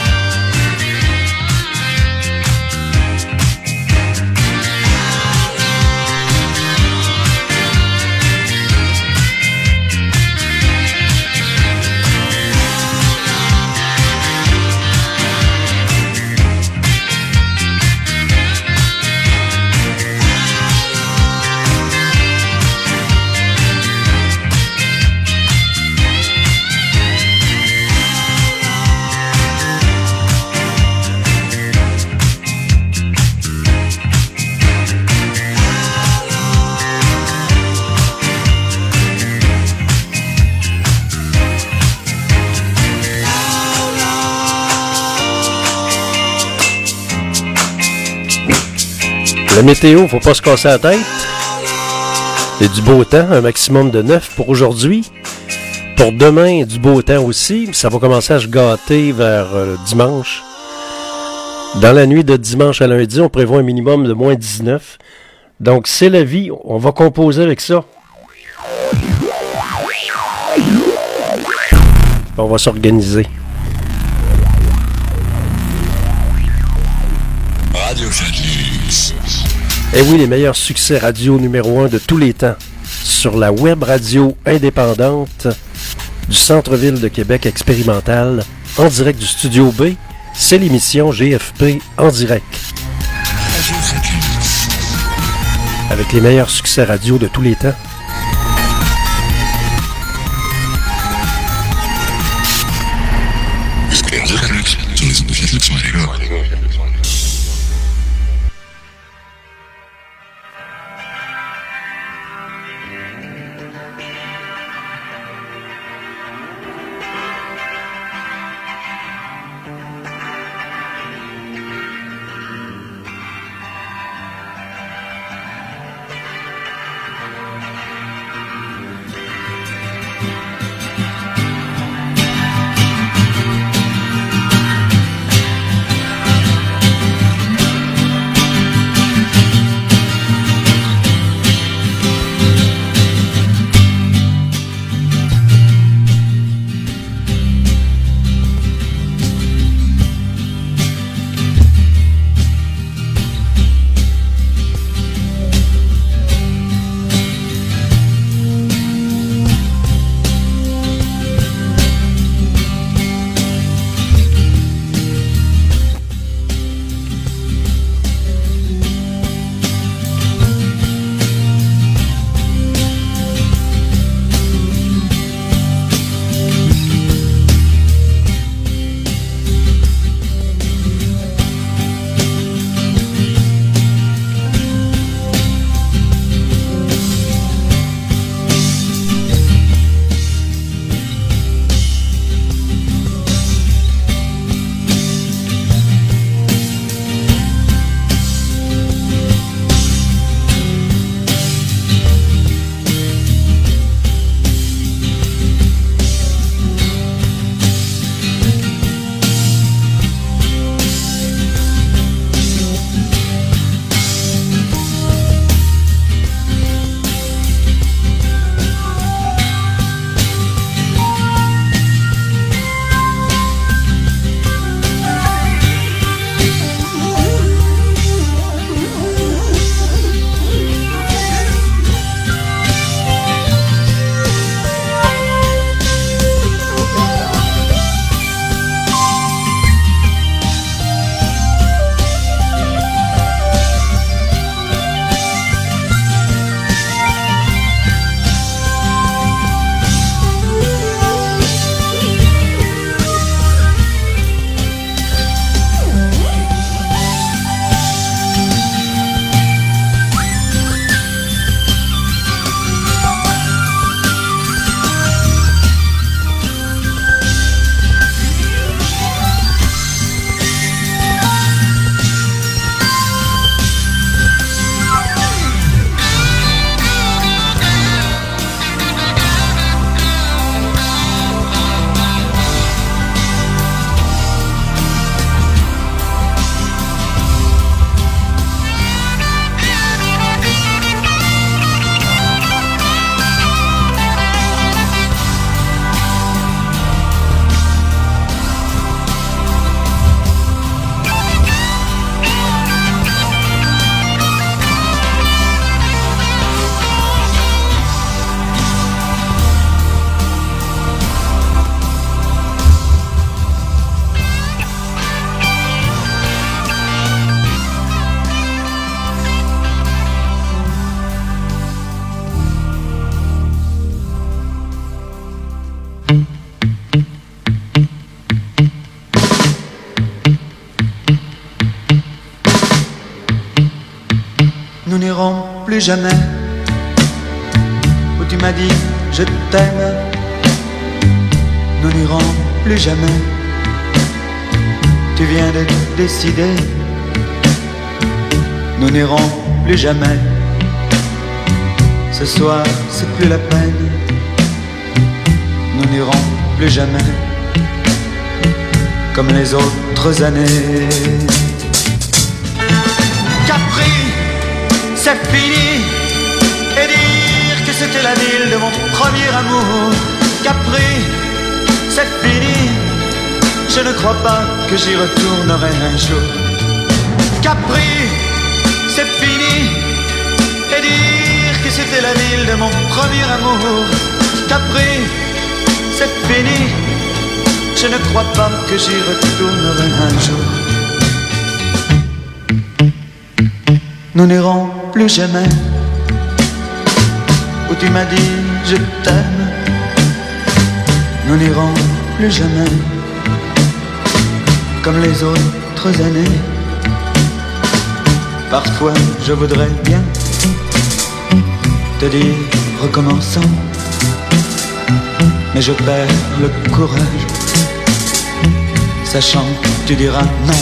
La météo, faut pas se casser la tête. Il y a du beau temps, un maximum de neuf pour aujourd'hui. Pour demain, du beau temps aussi. Ça va commencer à se gâter vers euh, dimanche. Dans la nuit de dimanche à lundi, on prévoit un minimum de moins dix-neuf. Donc, c'est la vie. On va composer avec ça. On va s'organiser. Radio Fiat-Lux. Eh oui, les meilleurs succès radio numéro un de tous les temps. Sur la web radio indépendante du centre-ville de Québec expérimental, en direct du Studio B, c'est l'émission G F P en direct. Radio Fiat-Lux. avec les meilleurs succès radio de tous les temps. Nous n'irons plus jamais où tu m'as dit je t'aime. Nous n'irons plus jamais. Tu viens de décider. Nous n'irons plus jamais. Ce soir c'est plus la peine. Nous n'irons plus jamais comme les autres années. Capri, c'est fini. Et dire que c'était la ville de mon premier amour. Capri, c'est fini. Je ne crois pas que j'y retournerai un jour. Capri, c'est fini. Et dire que c'était la ville de mon premier amour. Capri, c'est fini. Je ne crois pas que j'y retournerai un jour. Nous n'irons plus jamais tu m'as dit je t'aime. Nous n'irons plus jamais comme les autres années. Parfois je voudrais bien te dire recommençons, mais je perds le courage, sachant que tu diras non.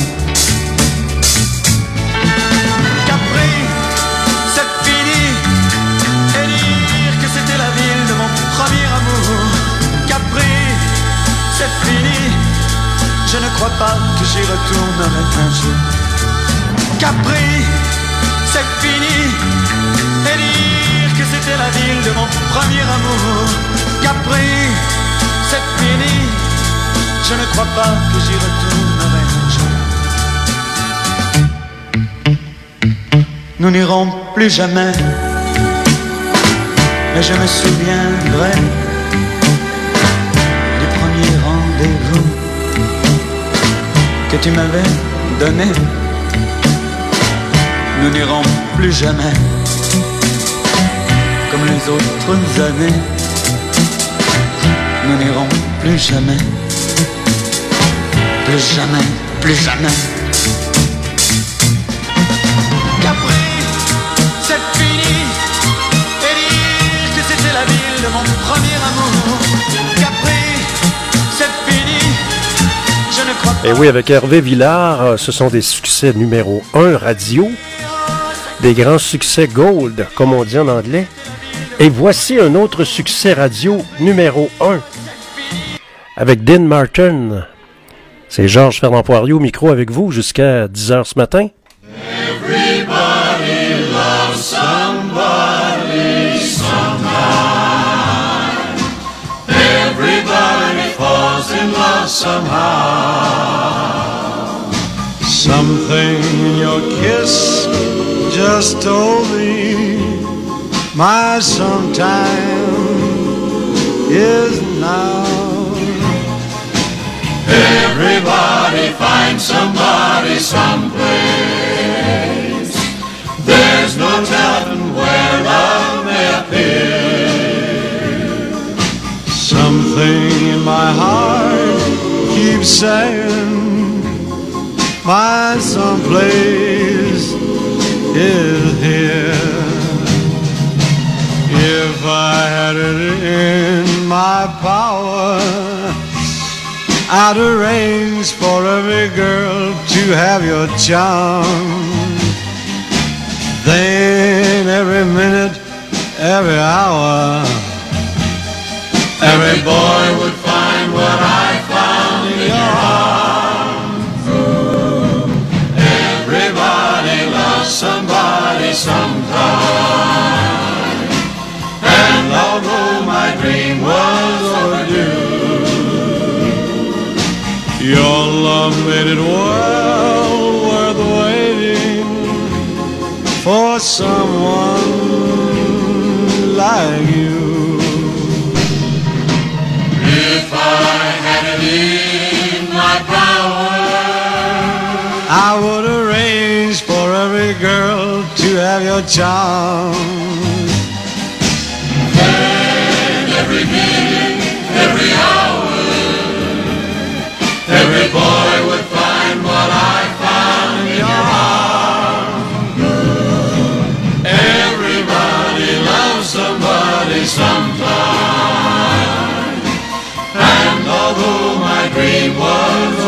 Capri, c'est fini, et dire que c'était la ville de mon premier amour. Capri, c'est fini, je ne crois pas que j'y retournerai un jour. Capri, c'est fini, et dire que c'était la ville de mon premier amour. Capri, c'est fini, je ne crois pas que j'y retournerai un jour. Nous n'irons plus jamais, mais je me souviendrai du premier rendez-vous que tu m'avais donné. Nous n'irons plus jamais comme les autres années. Nous n'irons plus jamais, plus jamais, plus jamais. Capri, c'est fini, et dire que c'était la ville de mon premier amour. Capri, c'est fini, je ne crois pas. Et oui, avec Hervé Villard, ce sont des succès numéro un radio, des grands succès gold, comme on dit en anglais. Et voici un autre succès radio numéro un avec Dean Martin. C'est Georges Fernand Poirier au micro avec vous jusqu'à dix heures ce matin. Everybody loves somebody sometime. Everybody falls in love somehow. Something in your kiss just told me my sometime is now. Everybody finds somebody someplace. There's no telling where love may appear. Something in my heart keeps saying my someplace is here. If I had it in my power, I'd arrange for every girl to have your charm. Then every minute, every hour, every boy would find what I found in your arms. Ooh, everybody loves somebody sometime. And although my dream was overdue, your love made it well worth waiting for someone like you. if I had it in my power, I would arrange for every girl to have your charm. then every minute, every hour, every boy would find what I found in your arms. Everybody loves somebody sometime, and although my dream was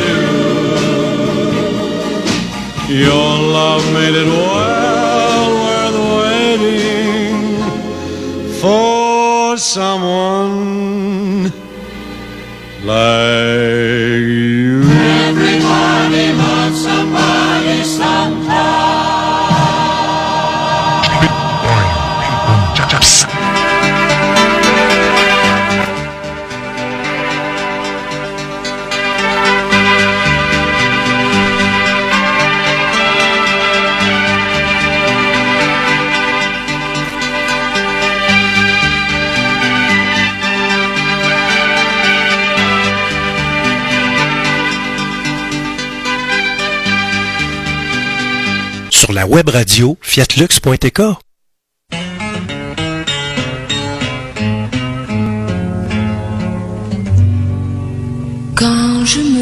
overdue, your love made it well worth waiting for someone like you. everybody loves somebody sometime. Sur la web radio fiat lux point t k.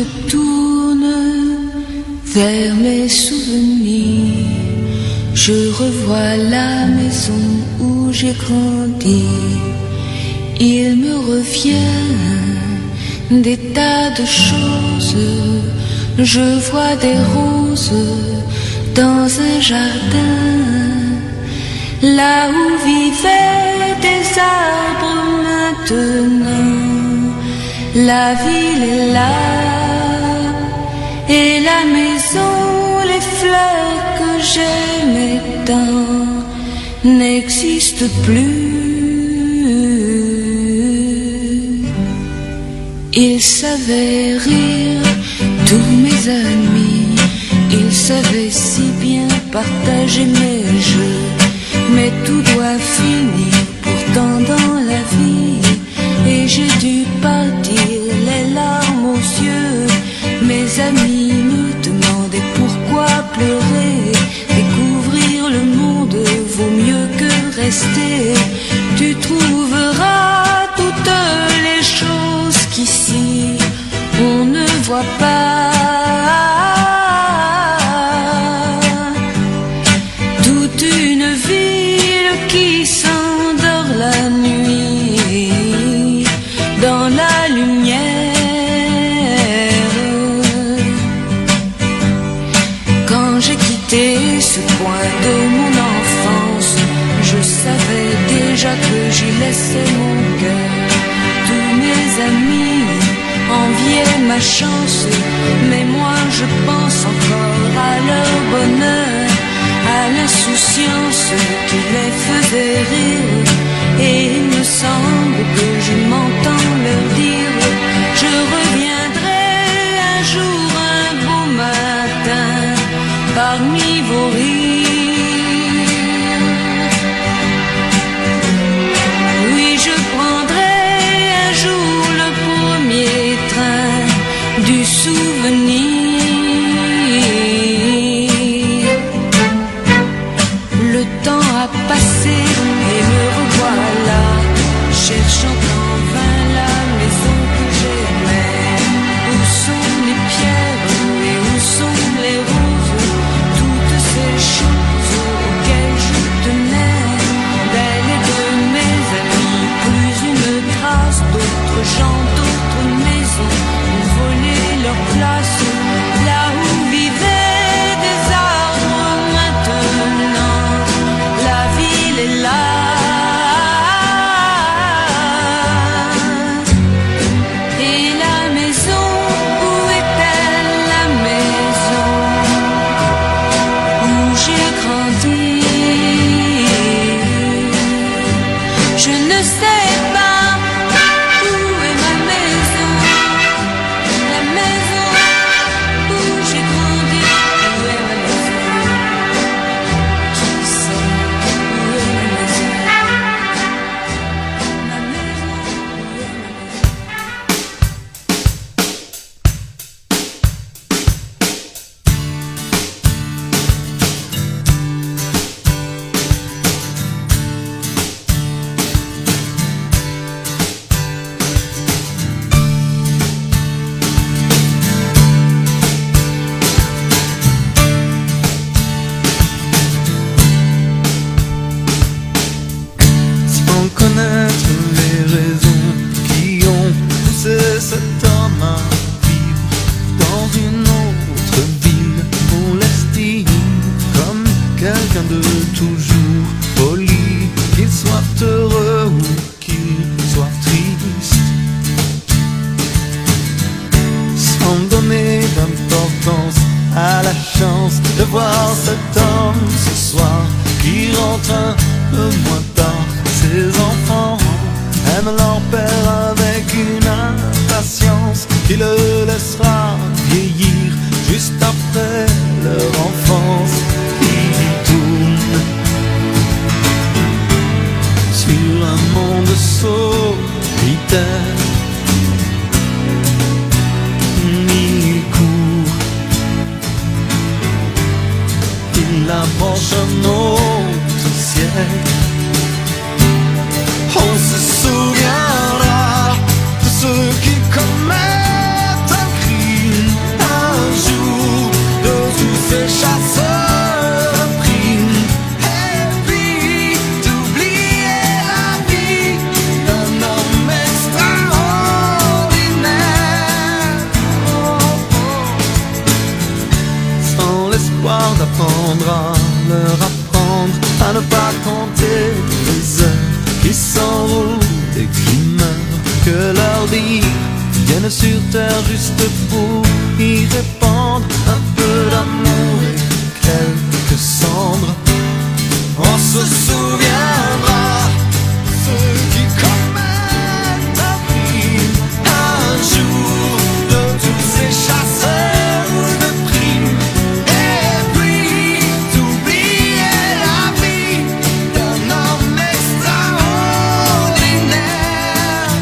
me tourne vers mes souvenirs, je revois la maison où j'ai grandi. Il me revient des tas de choses. Je vois des roses dans un jardin, là où vivaient des arbres maintenant. La ville est là, et la maison, les fleurs que j'aimais tant n'existent plus. Ils savaient rire, tous mes amis, ils savaient si bien partager mes jeux, mais tout doit finir pourtant dans la vie. Et j'ai dû partir les larmes aux yeux. Mes amis me demandaient pourquoi pleurer. Découvrir le monde vaut mieux que rester. Tu trouveras toutes les choses qu'ici on ne voit pas. Toute une ville qui s'endort la nuit dans la lumière. Quand j'ai quitté ce coin de mon enfance, je savais déjà que j'y laissais mon cœur. Tous mes amis enviaient ma chance, mais moi je pense encore à leur bonheur, à l'insouciance qui les faisait rire. Et il me semble que je m'entends leur dire: je reviendrai un jour, un beau matin, parmi vos rires. Oui, je prendrai un jour le premier train du souvenir. Le temps a passé et me revoilà, cherchant en vain la maison que j'aimais. Où sont les pierres et où sont les roses, toutes ces choses auxquelles je tenais. D'elle et de mes amis, plus une trace d'autres gens, d'autres maisons ont volé leur place. Là où vivaient des arbres maintenant, la ville est là. Et la maison, où est-elle, la maison où j'ai grandi? Je ne sais pas où est ma maison, la maison où j'ai grandi. Où est ma maison? Qui sait où est ma maison? Ma maison, où est ma maison? Sans connaître les raisons qui ont poussé cet homme à vivre dans une autre ville, on l'estime comme quelqu'un de toujours poli, qu'il soit heureux ou qu'il soit triste, sans donner d'importance à la chance de voir cet homme ce soir qui rentre un peu moins tard. Ses enfants aiment leur père avec une impatience qui le laissera vieillir juste après leur enfance. Il tourne sur un monde solitaire. Il court, il approche un autre siècle. On se souviendra de ceux qui commettent un crime apprendre à leur apprendre à ne pas compter les heures qui s'enroulent et qui meurent, que leur dire viennent sur terre juste pour y répandre un peu d'amour et quelques cendres. On se souviendra, ceux qui commettent un crime, un jour, de tous ces chasseurs de primes. Et puis d'oublier la vie d'un homme extraordinaire.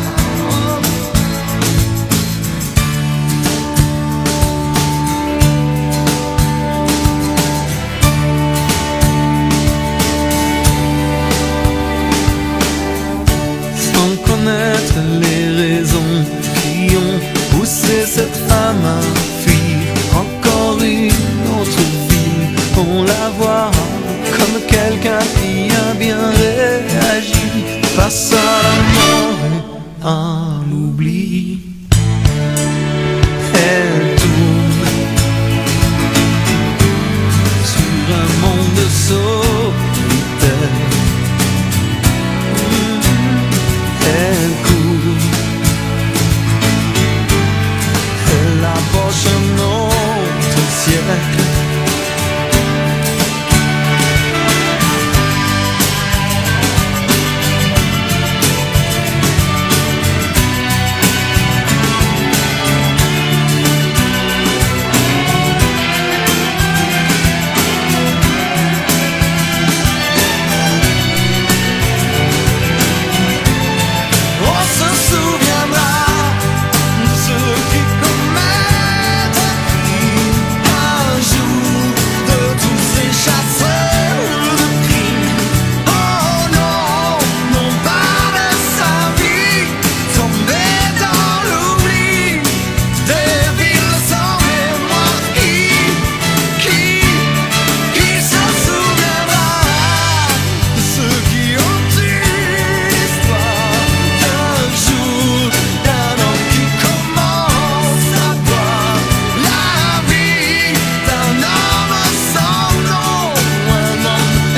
Sans connaître les raisons qui ont poussé cette femme à fuir encore une autre ville. On la voit comme quelqu'un qui a bien réagi face à la mort et à l'oubli. Elle tourne sur un monde solitaire. Elle court, elle approche un autre siècle. On se souviendra de ceux qui commettent un crime, un jour, de tous ces chasseurs de crimes. Oh non, non pas de sa vie, tombée dans l'oubli, des villes sans mémoire. Qui, qui, qui se souviendra de ceux qui ont eu l'histoire d'un jour, d'un homme qui commence à boire la vie d'un homme sans nom, un homme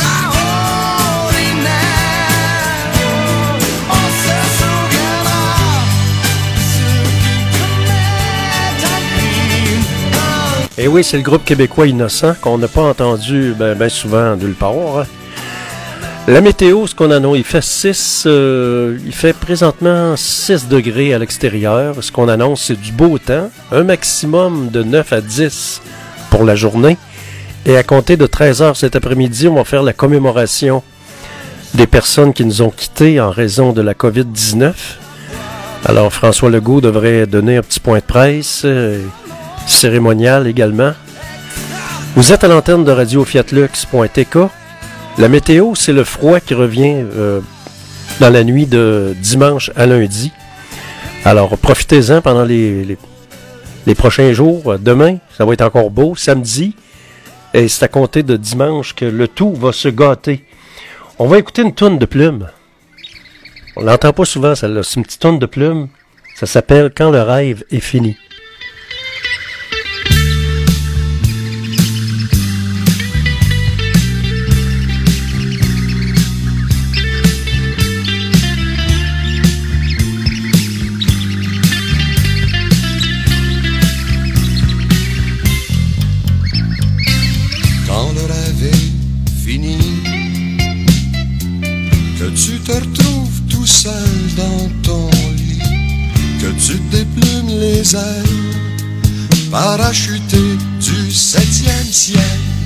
extraordinaire. On se souviendra de ceux qui commettent un crime, un Et oui, c'est le groupe québécois Innocent qu'on n'a pas entendu ben, ben souvent nulle part. Hein. La météo, ce qu'on annonce, il fait six, euh, il fait présentement six degrés à l'extérieur. Ce qu'on annonce, c'est du beau temps, un maximum de neuf à dix pour la journée. Et à compter de treize heures cet après-midi, on va faire la commémoration des personnes qui nous ont quittés en raison de la covid dix-neuf. Alors, François Legault devrait donner un petit point de presse, euh, cérémonial également. Vous êtes à l'antenne de radio fiat lux point t k. La météo, c'est le froid qui revient euh, dans la nuit de dimanche à lundi. Alors, profitez-en pendant les, les, les prochains jours. Demain, ça va être encore beau. Samedi, et c'est à compter de dimanche que le tout va se gâter. On va écouter une toune de Plume. On l'entend pas souvent, celle-là. C'est une petite toune de Plume. Ça s'appelle « Quand le rêve est fini ». Quand le rêve est fini, que tu te retrouves tout seul dans ton lit, que tu te déplumes les ailes, parachuté du septième ciel.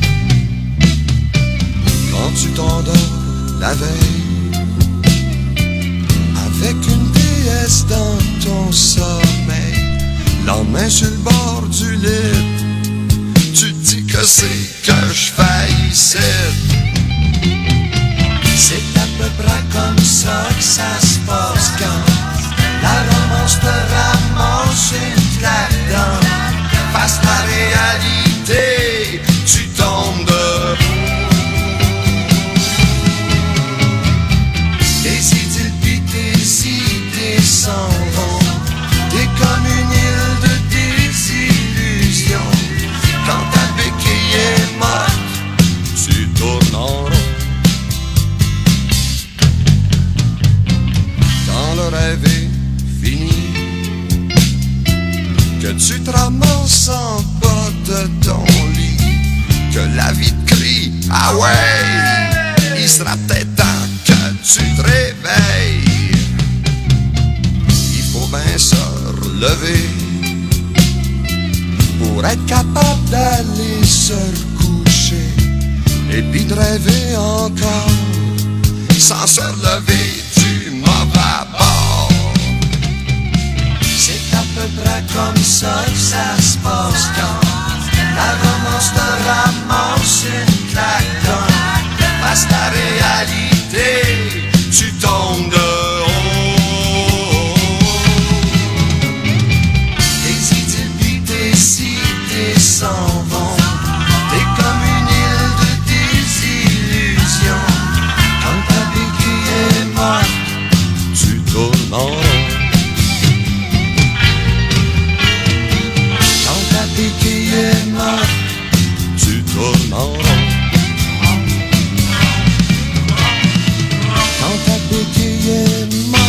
Quand tu t'endors la veille, avec une déesse dans ton sommeil, lendemain sur le bord du lit, tu te dis que c'est que je fais ici. C'est à peu près comme ça que ça se passe quand la romance te ramasse une claque dans face à la réalité, tu tombes debout. Tes idyles pis tes idées s'en vont, t'es comme une île de désillusion quand ta béquille est morte. que la vie te crie. Ah ouais, il sera peut-être temps que tu te réveilles. Il faut bien se relever pour être capable d'aller se recoucher et puis de rêver encore sans se relever du mauvais bord. C'est à peu près comme ça que ça se passe quand la romance te ramasse une claque dans face ta réalité, tu tombes de haut. Tes idées pis tes cités s'en vont, t'es comme une île de désillusion. Quand ta béquille est morte, tu tournes en rond. Qui est mort, tu tournes en rond. Quand ta béquille est morte.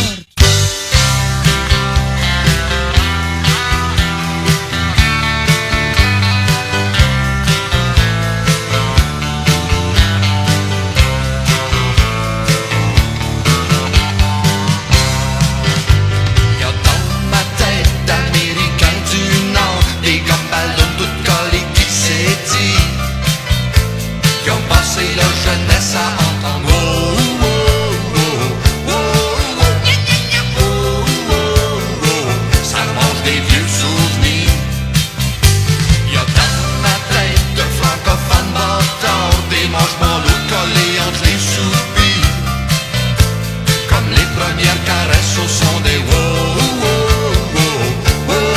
Y'a dans ma tête d'Américain du Nord des gars toutes collées qui s'est dit, qui ont passé leur jeunesse à entendre oh, oh, oh, oh, oh, oh, oh, oh, ça mange des vieux souvenirs. Y'a dans ma tête de francophones bâtards des mangements d'eau collés entre les soupirs, comme les premières caresses au son des oh, oh, oh, oh, oh, oh.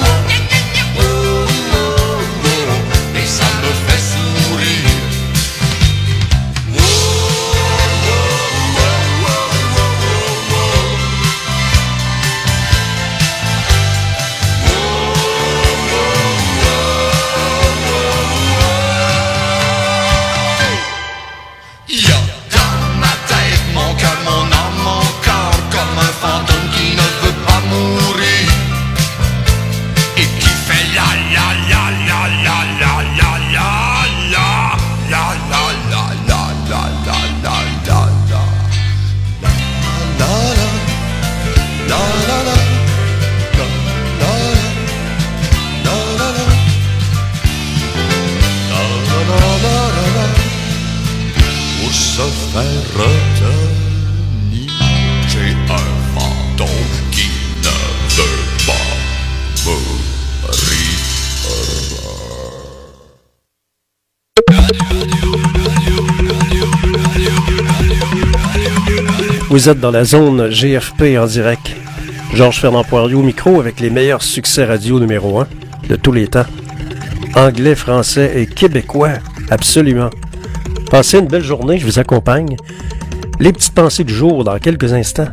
Pour se faire retenir, j'ai un fantôme qui ne veut pas mourir. Vous êtes dans la zone G F P en direct. Georges Fernand Poirier au micro avec les meilleurs succès radio numéro un de tous les temps. Anglais, français et québécois, absolument. Passez une belle journée, je vous accompagne. Les petites pensées du jour dans quelques instants.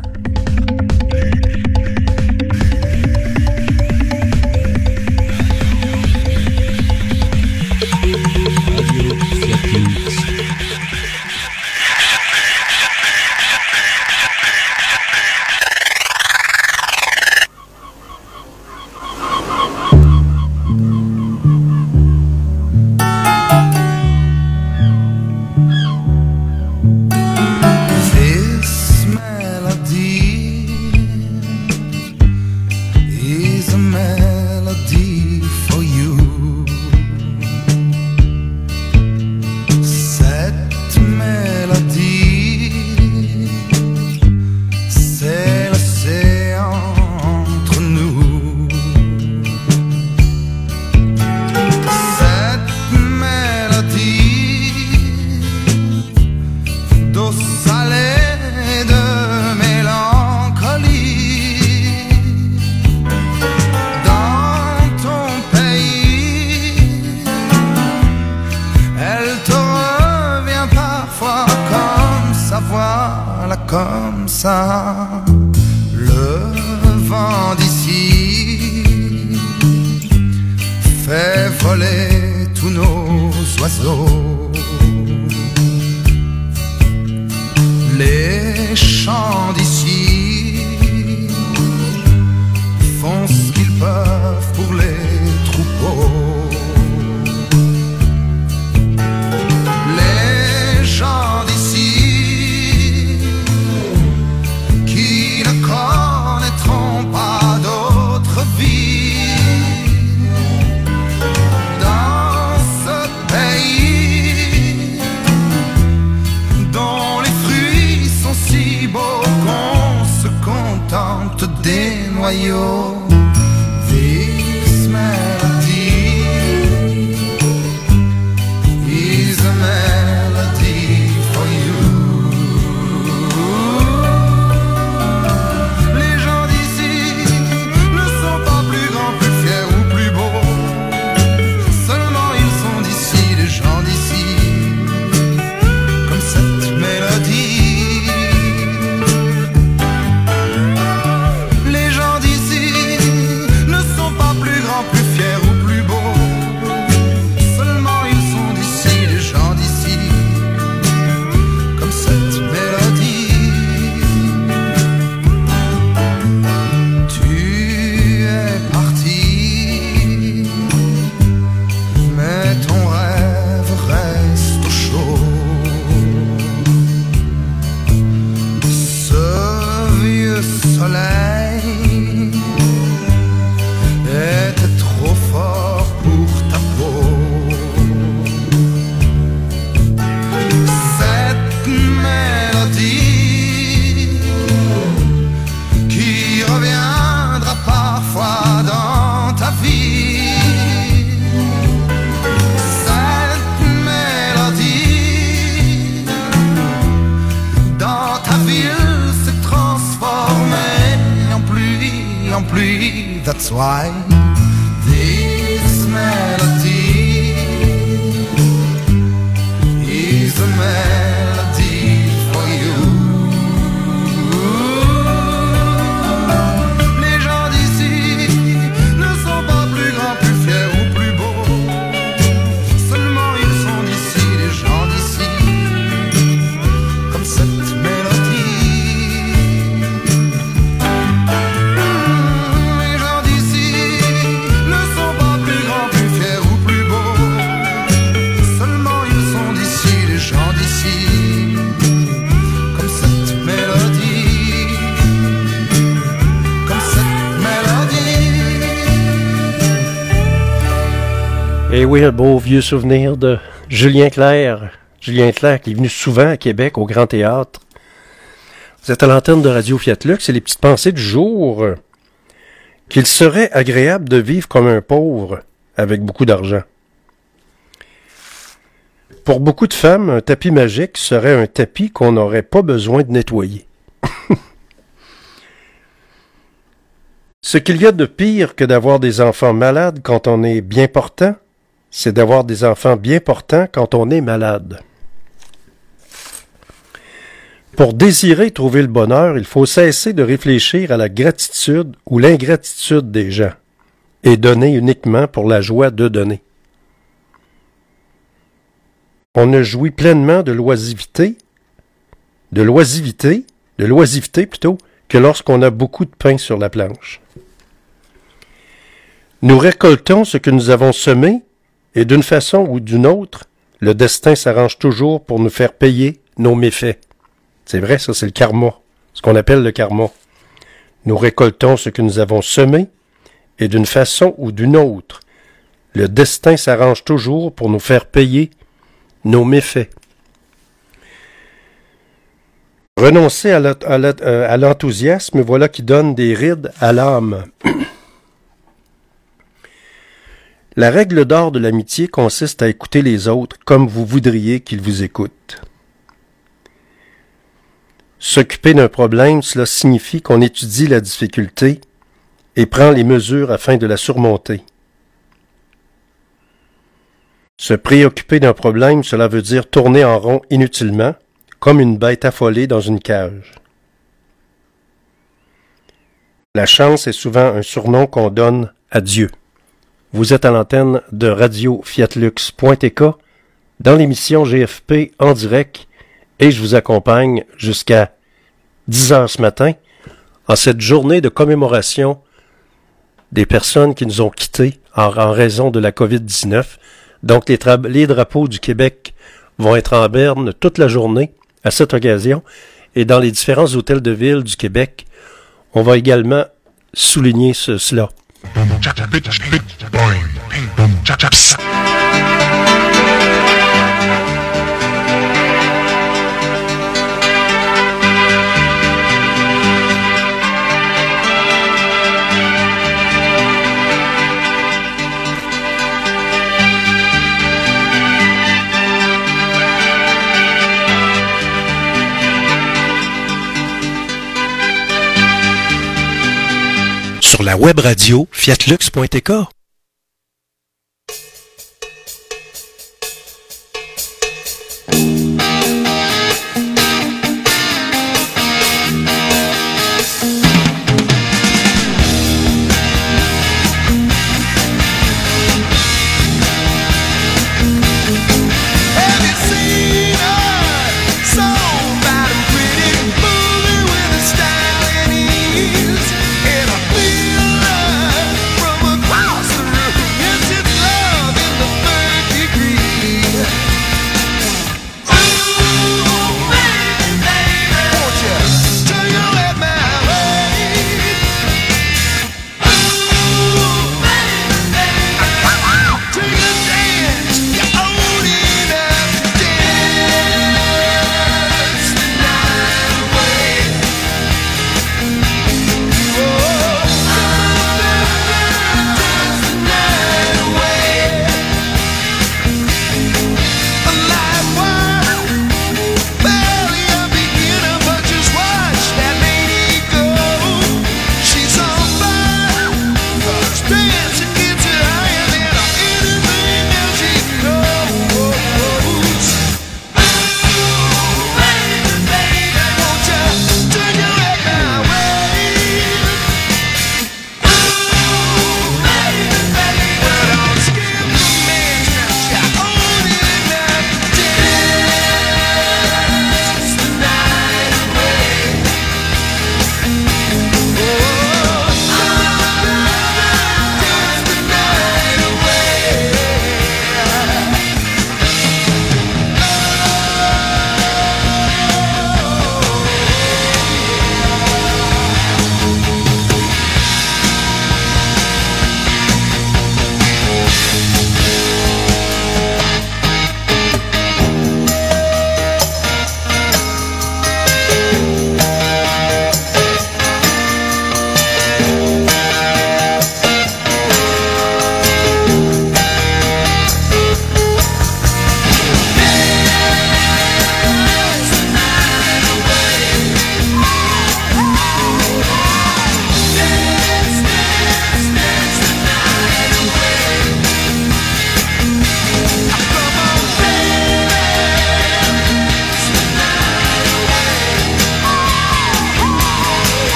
Comme ça, le vent d'ici fait voler tous nos oiseaux. Les chants d'ici font ce qu'ils peuvent pour les troupeaux. That's why this melody is a melody for you. Les gens d'ici ne sont pas plus grands, plus fiers ou plus beaux. Seulement ils sont d'ici, les gens d'ici, comme cette mélodie. Les gens d'ici ne sont pas plus grands, plus fiers ou plus beaux. Seulement ils sont d'ici, les gens d'ici, comme cette mélodie, comme cette mélodie. Et oui, un beau vieux souvenir de Julien Clerc. Julien Clerc qui est venu souvent à Québec au Grand Théâtre. Vous êtes à l'antenne de Radio Fiat Lux, c'est les petites pensées du jour. Qu'il serait agréable de vivre comme un pauvre avec beaucoup d'argent. Pour beaucoup de femmes, un tapis magique serait un tapis qu'on n'aurait pas besoin de nettoyer. Ce qu'il y a de pire que d'avoir des enfants malades quand on est bien portant, c'est d'avoir des enfants bien portants quand on est malade. Pour désirer trouver le bonheur, il faut cesser de réfléchir à la gratitude ou l'ingratitude des gens et donner uniquement pour la joie de donner. On ne jouit pleinement de l'oisiveté, de l'oisiveté, de l'oisiveté plutôt, que lorsqu'on a beaucoup de pain sur la planche. Nous récoltons ce que nous avons semé, et d'une façon ou d'une autre, le destin s'arrange toujours pour nous faire payer nos méfaits. C'est vrai, ça c'est le karma, ce qu'on appelle le karma. Nous récoltons ce que nous avons semé, et d'une façon ou d'une autre, le destin s'arrange toujours pour nous faire payer nos méfaits. Renoncer à la- à la- euh, à l'enthousiasme, voilà qui donne des rides à l'âme. La règle d'or de l'amitié consiste à écouter les autres comme vous voudriez qu'ils vous écoutent. S'occuper d'un problème, cela signifie qu'on étudie la difficulté et prend les mesures afin de la surmonter. Se préoccuper d'un problème, cela veut dire tourner en rond inutilement, comme une bête affolée dans une cage. La chance est souvent un surnom qu'on donne à Dieu. Vous êtes à l'antenne de radio fiat lux point t k dans l'émission G F P en direct et je vous accompagne jusqu'à dix heures ce matin en cette journée de commémoration des personnes qui nous ont quittés en, en raison de la covid dix-neuf. Donc les, tra- les drapeaux du Québec vont être en berne toute la journée à cette occasion et dans les différents hôtels de ville du Québec, on va également souligner ce, cela. Sur la web radio fiat lux point t k. Have you seen her? So bad and pretty, moving with a style and ease. And I feel her from across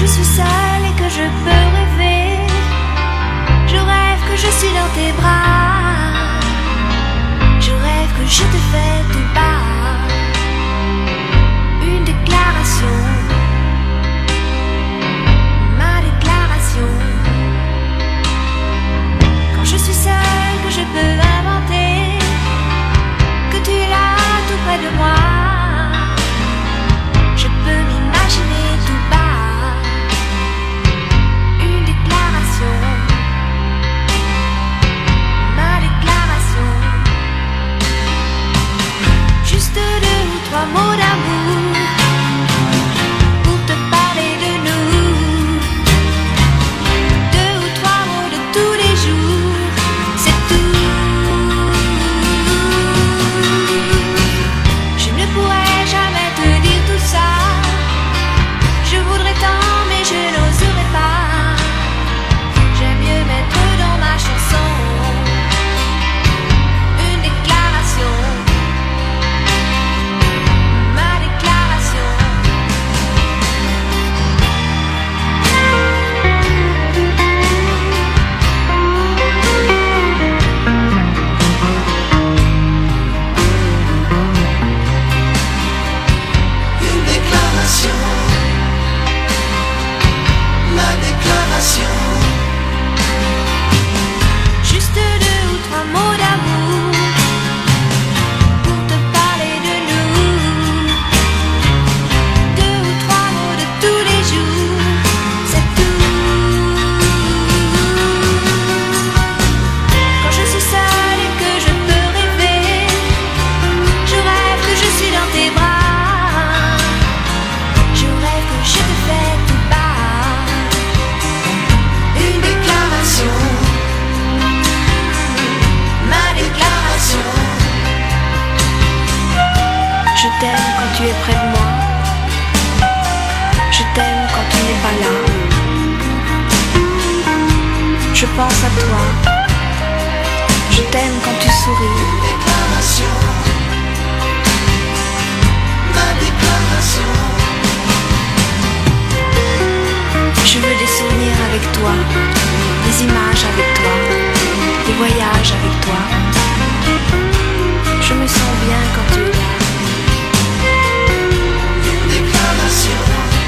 suis seule et que je peux rêver, je rêve que je suis dans tes bras, je rêve que je te fais tout bas une déclaration, ma déclaration. Quand je suis seule, que je peux inventer, que tu es là tout près de moi, je peux m'imaginer tout bas une déclaration, ma déclaration. Juste deux ou trois mots d'amour pour te parler de nous, deux ou trois mots de tous les jours, c'est tout. Je ne pourrais jamais te dire tout ça, je voudrais tant mais je n'oserais pas. J'aime mieux mettre dans ma chanson une déclaration, ma déclaration. Une déclaration, ma déclaration. Juste deux ou trois mots d'amour pour te parler de nous, deux ou trois mots de tous les jours, c'est tout. Quand je suis seule et que je peux rêver, je rêve que je suis dans tes bras, je rêve que je te fais tout bas une déclaration, ma déclaration. Je t'aime quand tu es près de moi, je t'aime quand tu n'es pas là, je pense à toi, je t'aime quand tu souris. Déclaration, ma déclaration. Je veux des souvenirs avec toi, des images avec toi, des voyages avec toi. Je me sens bien quand tu es là. Une déclaration,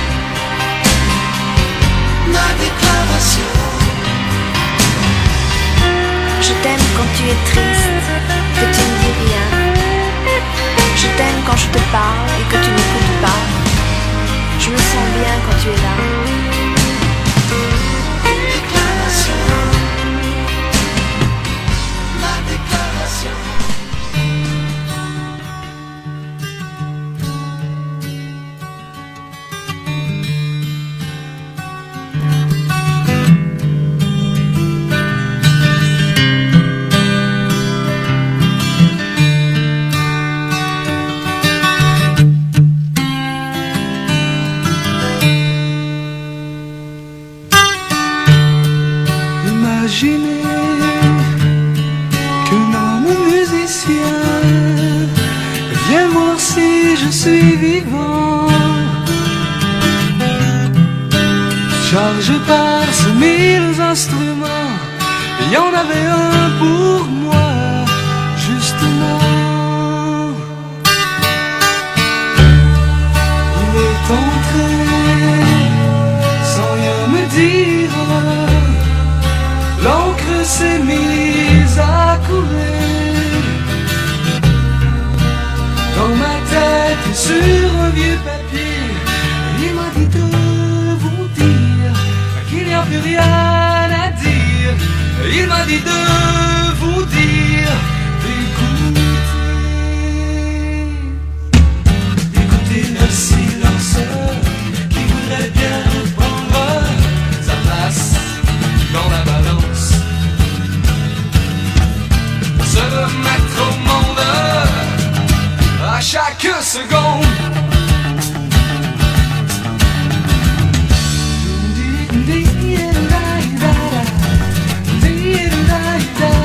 ma déclaration. Je t'aime quand tu es triste, que tu ne dis rien. Je t'aime quand je te parle et que tu n'écoutes pas. Je me sens bien quand tu es là. Déclaration, ma déclaration. Imaginez qu'un homme musicien vient voir si je suis vivant, chargé par ces mille instruments. Il y en avait un pour moi, justement. Il est entré sans rien me dire. L'encre s'est mise à couler dans ma tête et sur un vieux papier. Il m'a dit de vous dire qu'il n'y a plus rien à dire. Il m'a dit de vous dire d'écouter, d'écouter le silence qui voudrait bien prendre sa place dans la balance, se mettre au monde à chaque seconde. Da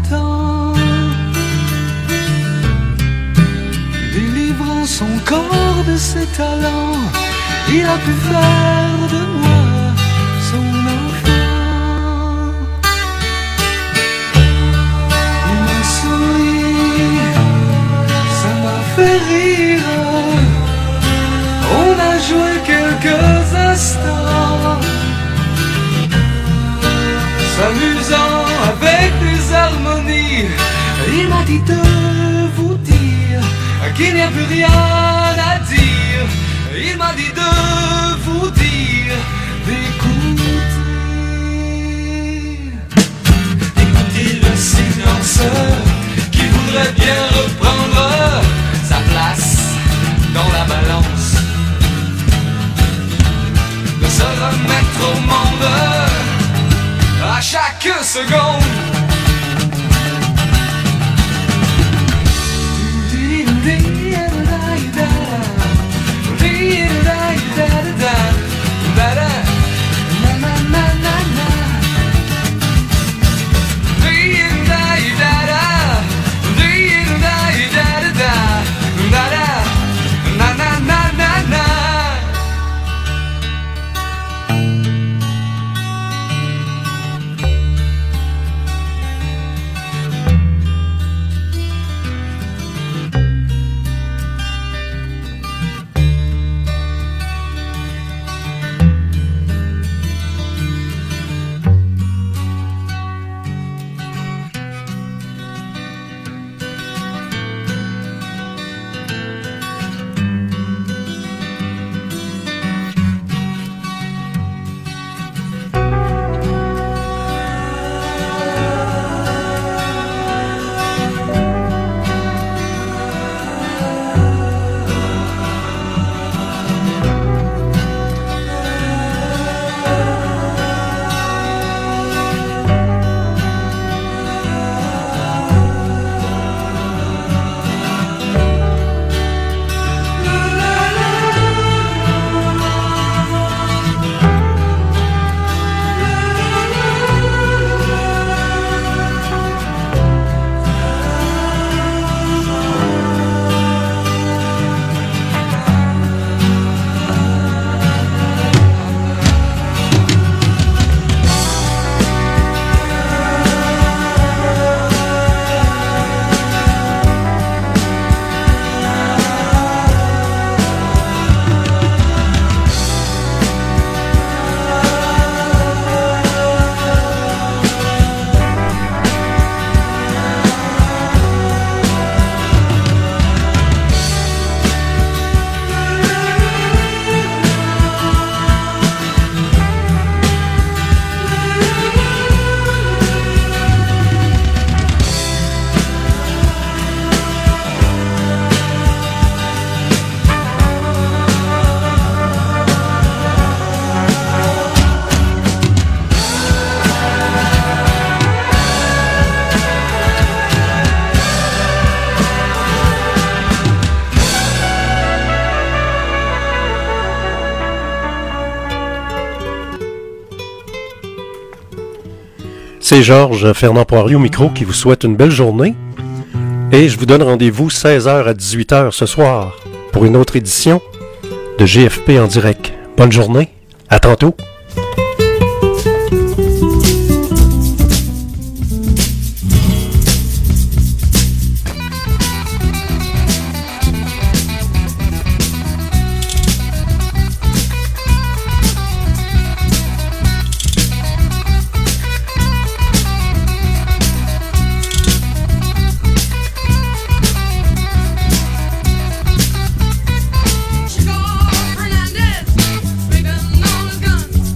temps, délivrant son corps de ses talents, il a pu faire de moi son enfant. Il m'a souri, ça m'a fait rire. On a joué quelques instants, s'amusant avec des harmonies. Il m'a dit de vous dire qu'il n'y a plus rien à dire. Il m'a dit de vous dire d'écouter. Écoutez le silence qui voudrait bien reprendre sa place dans la balance, de se remettre au monde à chaque seconde. C'est Georges Fernand Poirier au micro qui vous souhaite une belle journée. Et je vous donne rendez-vous seize heures à dix-huit heures ce soir pour une autre édition de G F P en direct. Bonne journée, à tantôt. Fernandez, bigger than all his guns.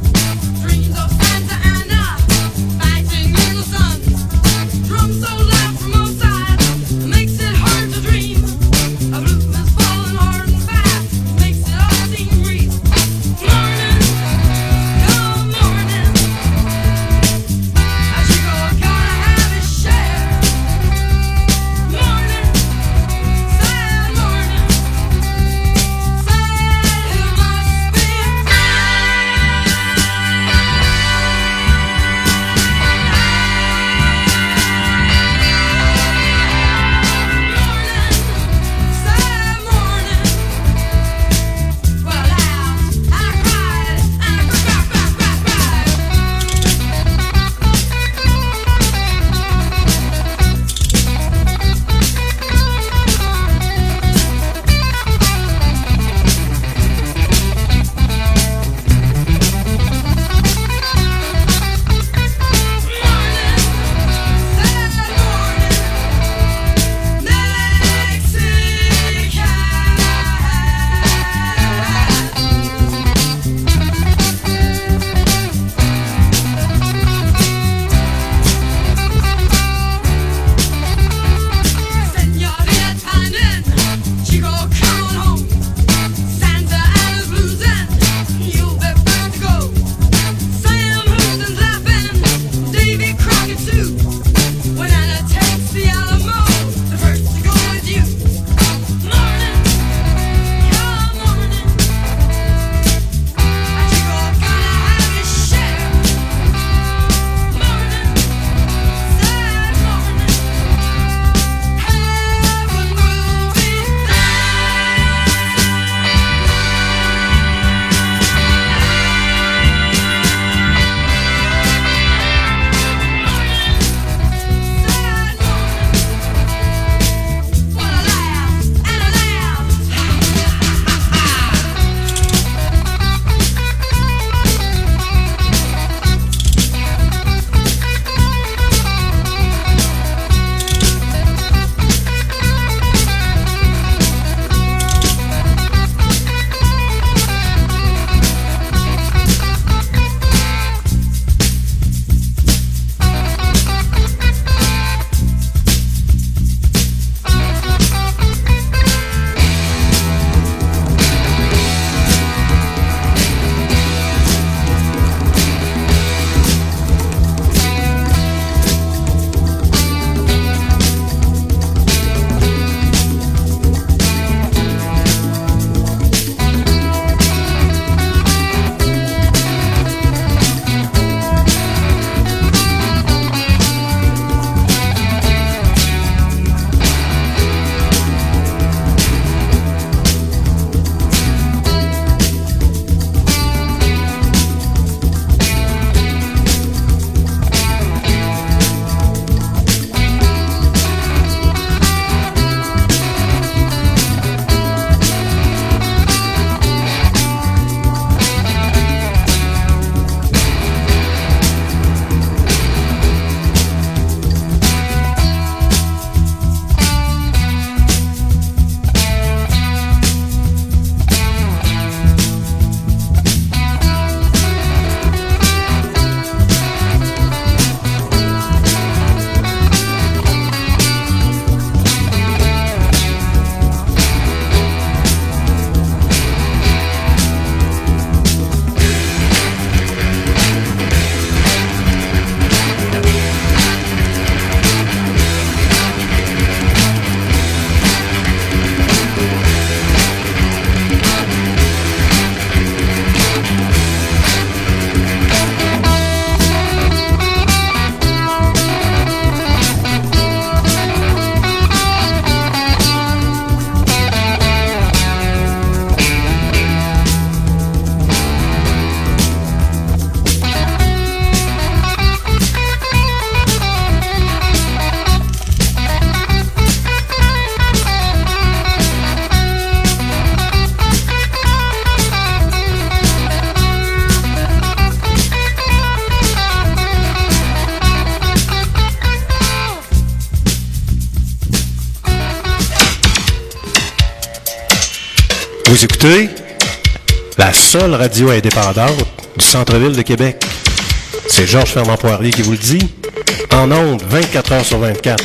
Vous écoutez la seule radio indépendante du centre-ville de Québec. C'est Georges Fernand Poirier qui vous le dit. En ondes, vingt-quatre heures sur vingt-quatre.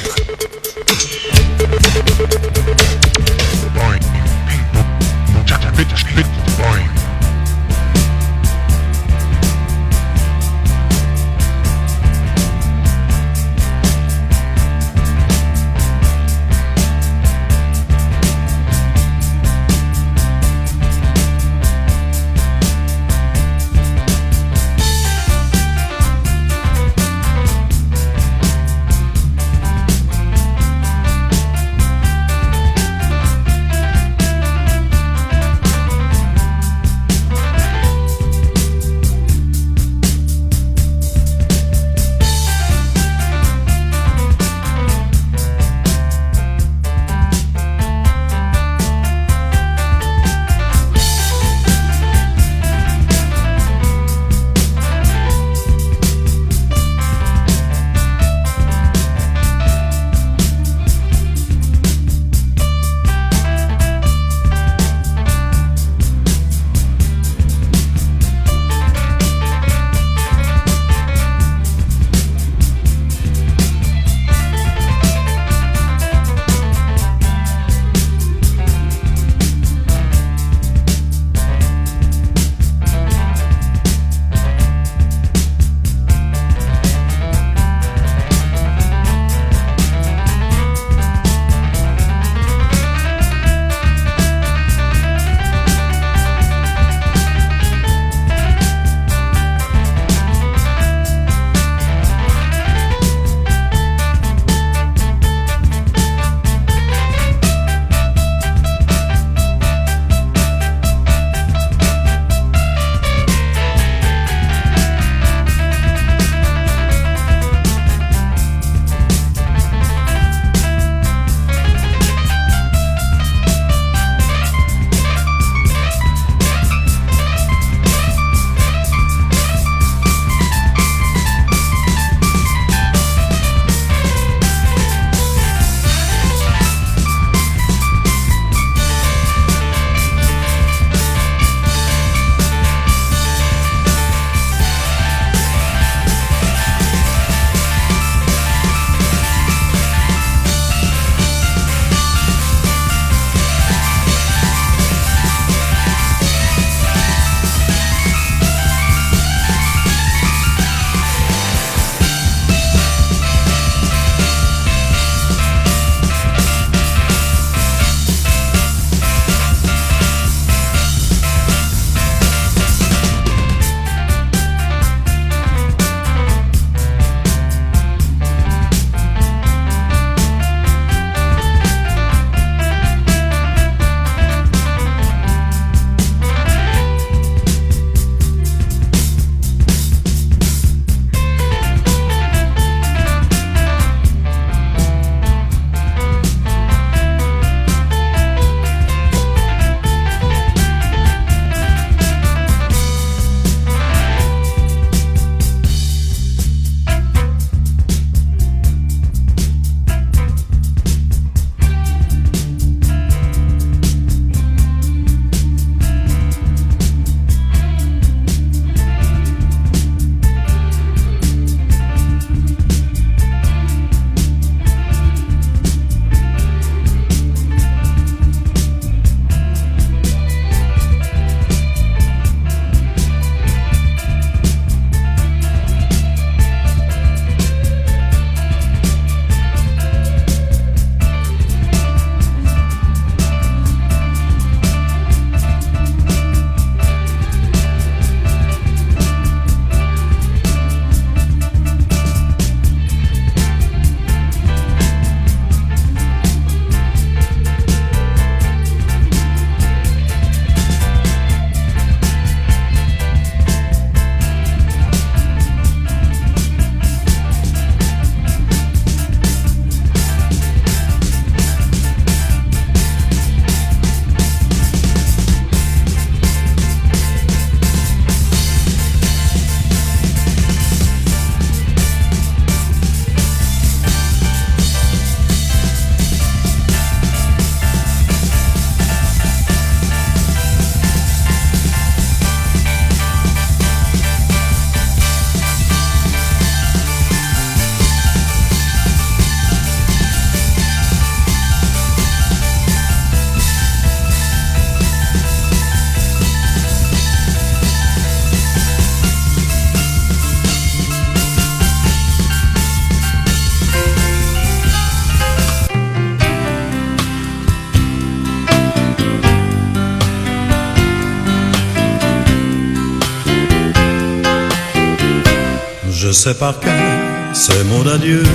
sais par cœur ces mots d'adieu.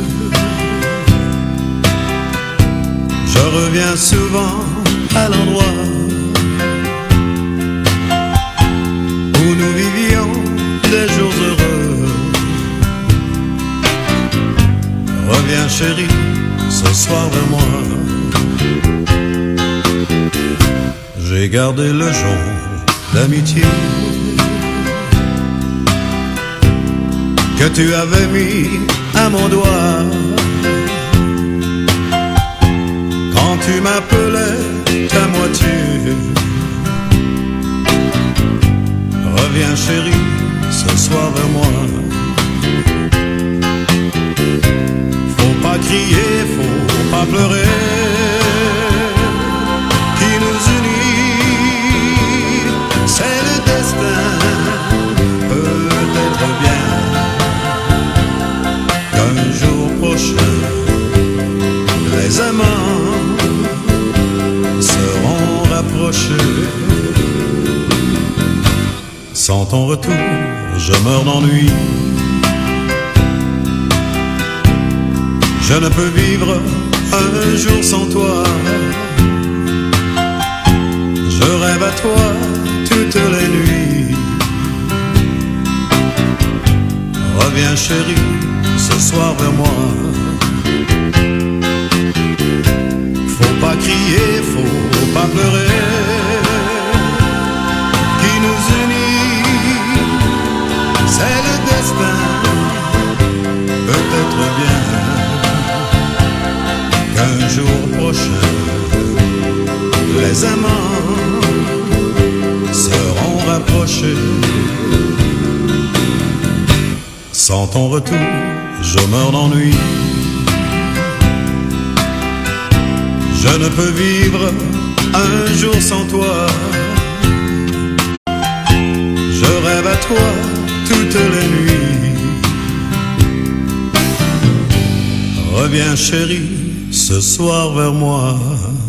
Je reviens souvent à l'endroit où nous vivions des jours heureux. Reviens chérie, ce soir vers moi. J'ai gardé le jonc d'amitié que tu avais mis à mon doigt quand tu m'appelais ta moitié. Reviens chérie, ce soir vers moi. Faut pas crier, faut pas pleurer. Qui nous unit, c'est le destin. Peut-être bien qu'un jour prochain, les amants seront rapprochés. Sans ton retour, je meurs d'ennui. Je ne peux vivre un jour sans toi. Je rêve à toi toutes les nuits. Reviens chérie, ce soir vers moi. Faut pas crier, faut pas pleurer. Qui nous unit, c'est le destin. Peut-être bien qu'un jour prochain, les amants seront rapprochés. Sans ton retour, je meurs d'ennui. Je ne peux vivre un jour sans toi. Je rêve à toi toutes les nuits. Reviens chérie, ce soir vers moi.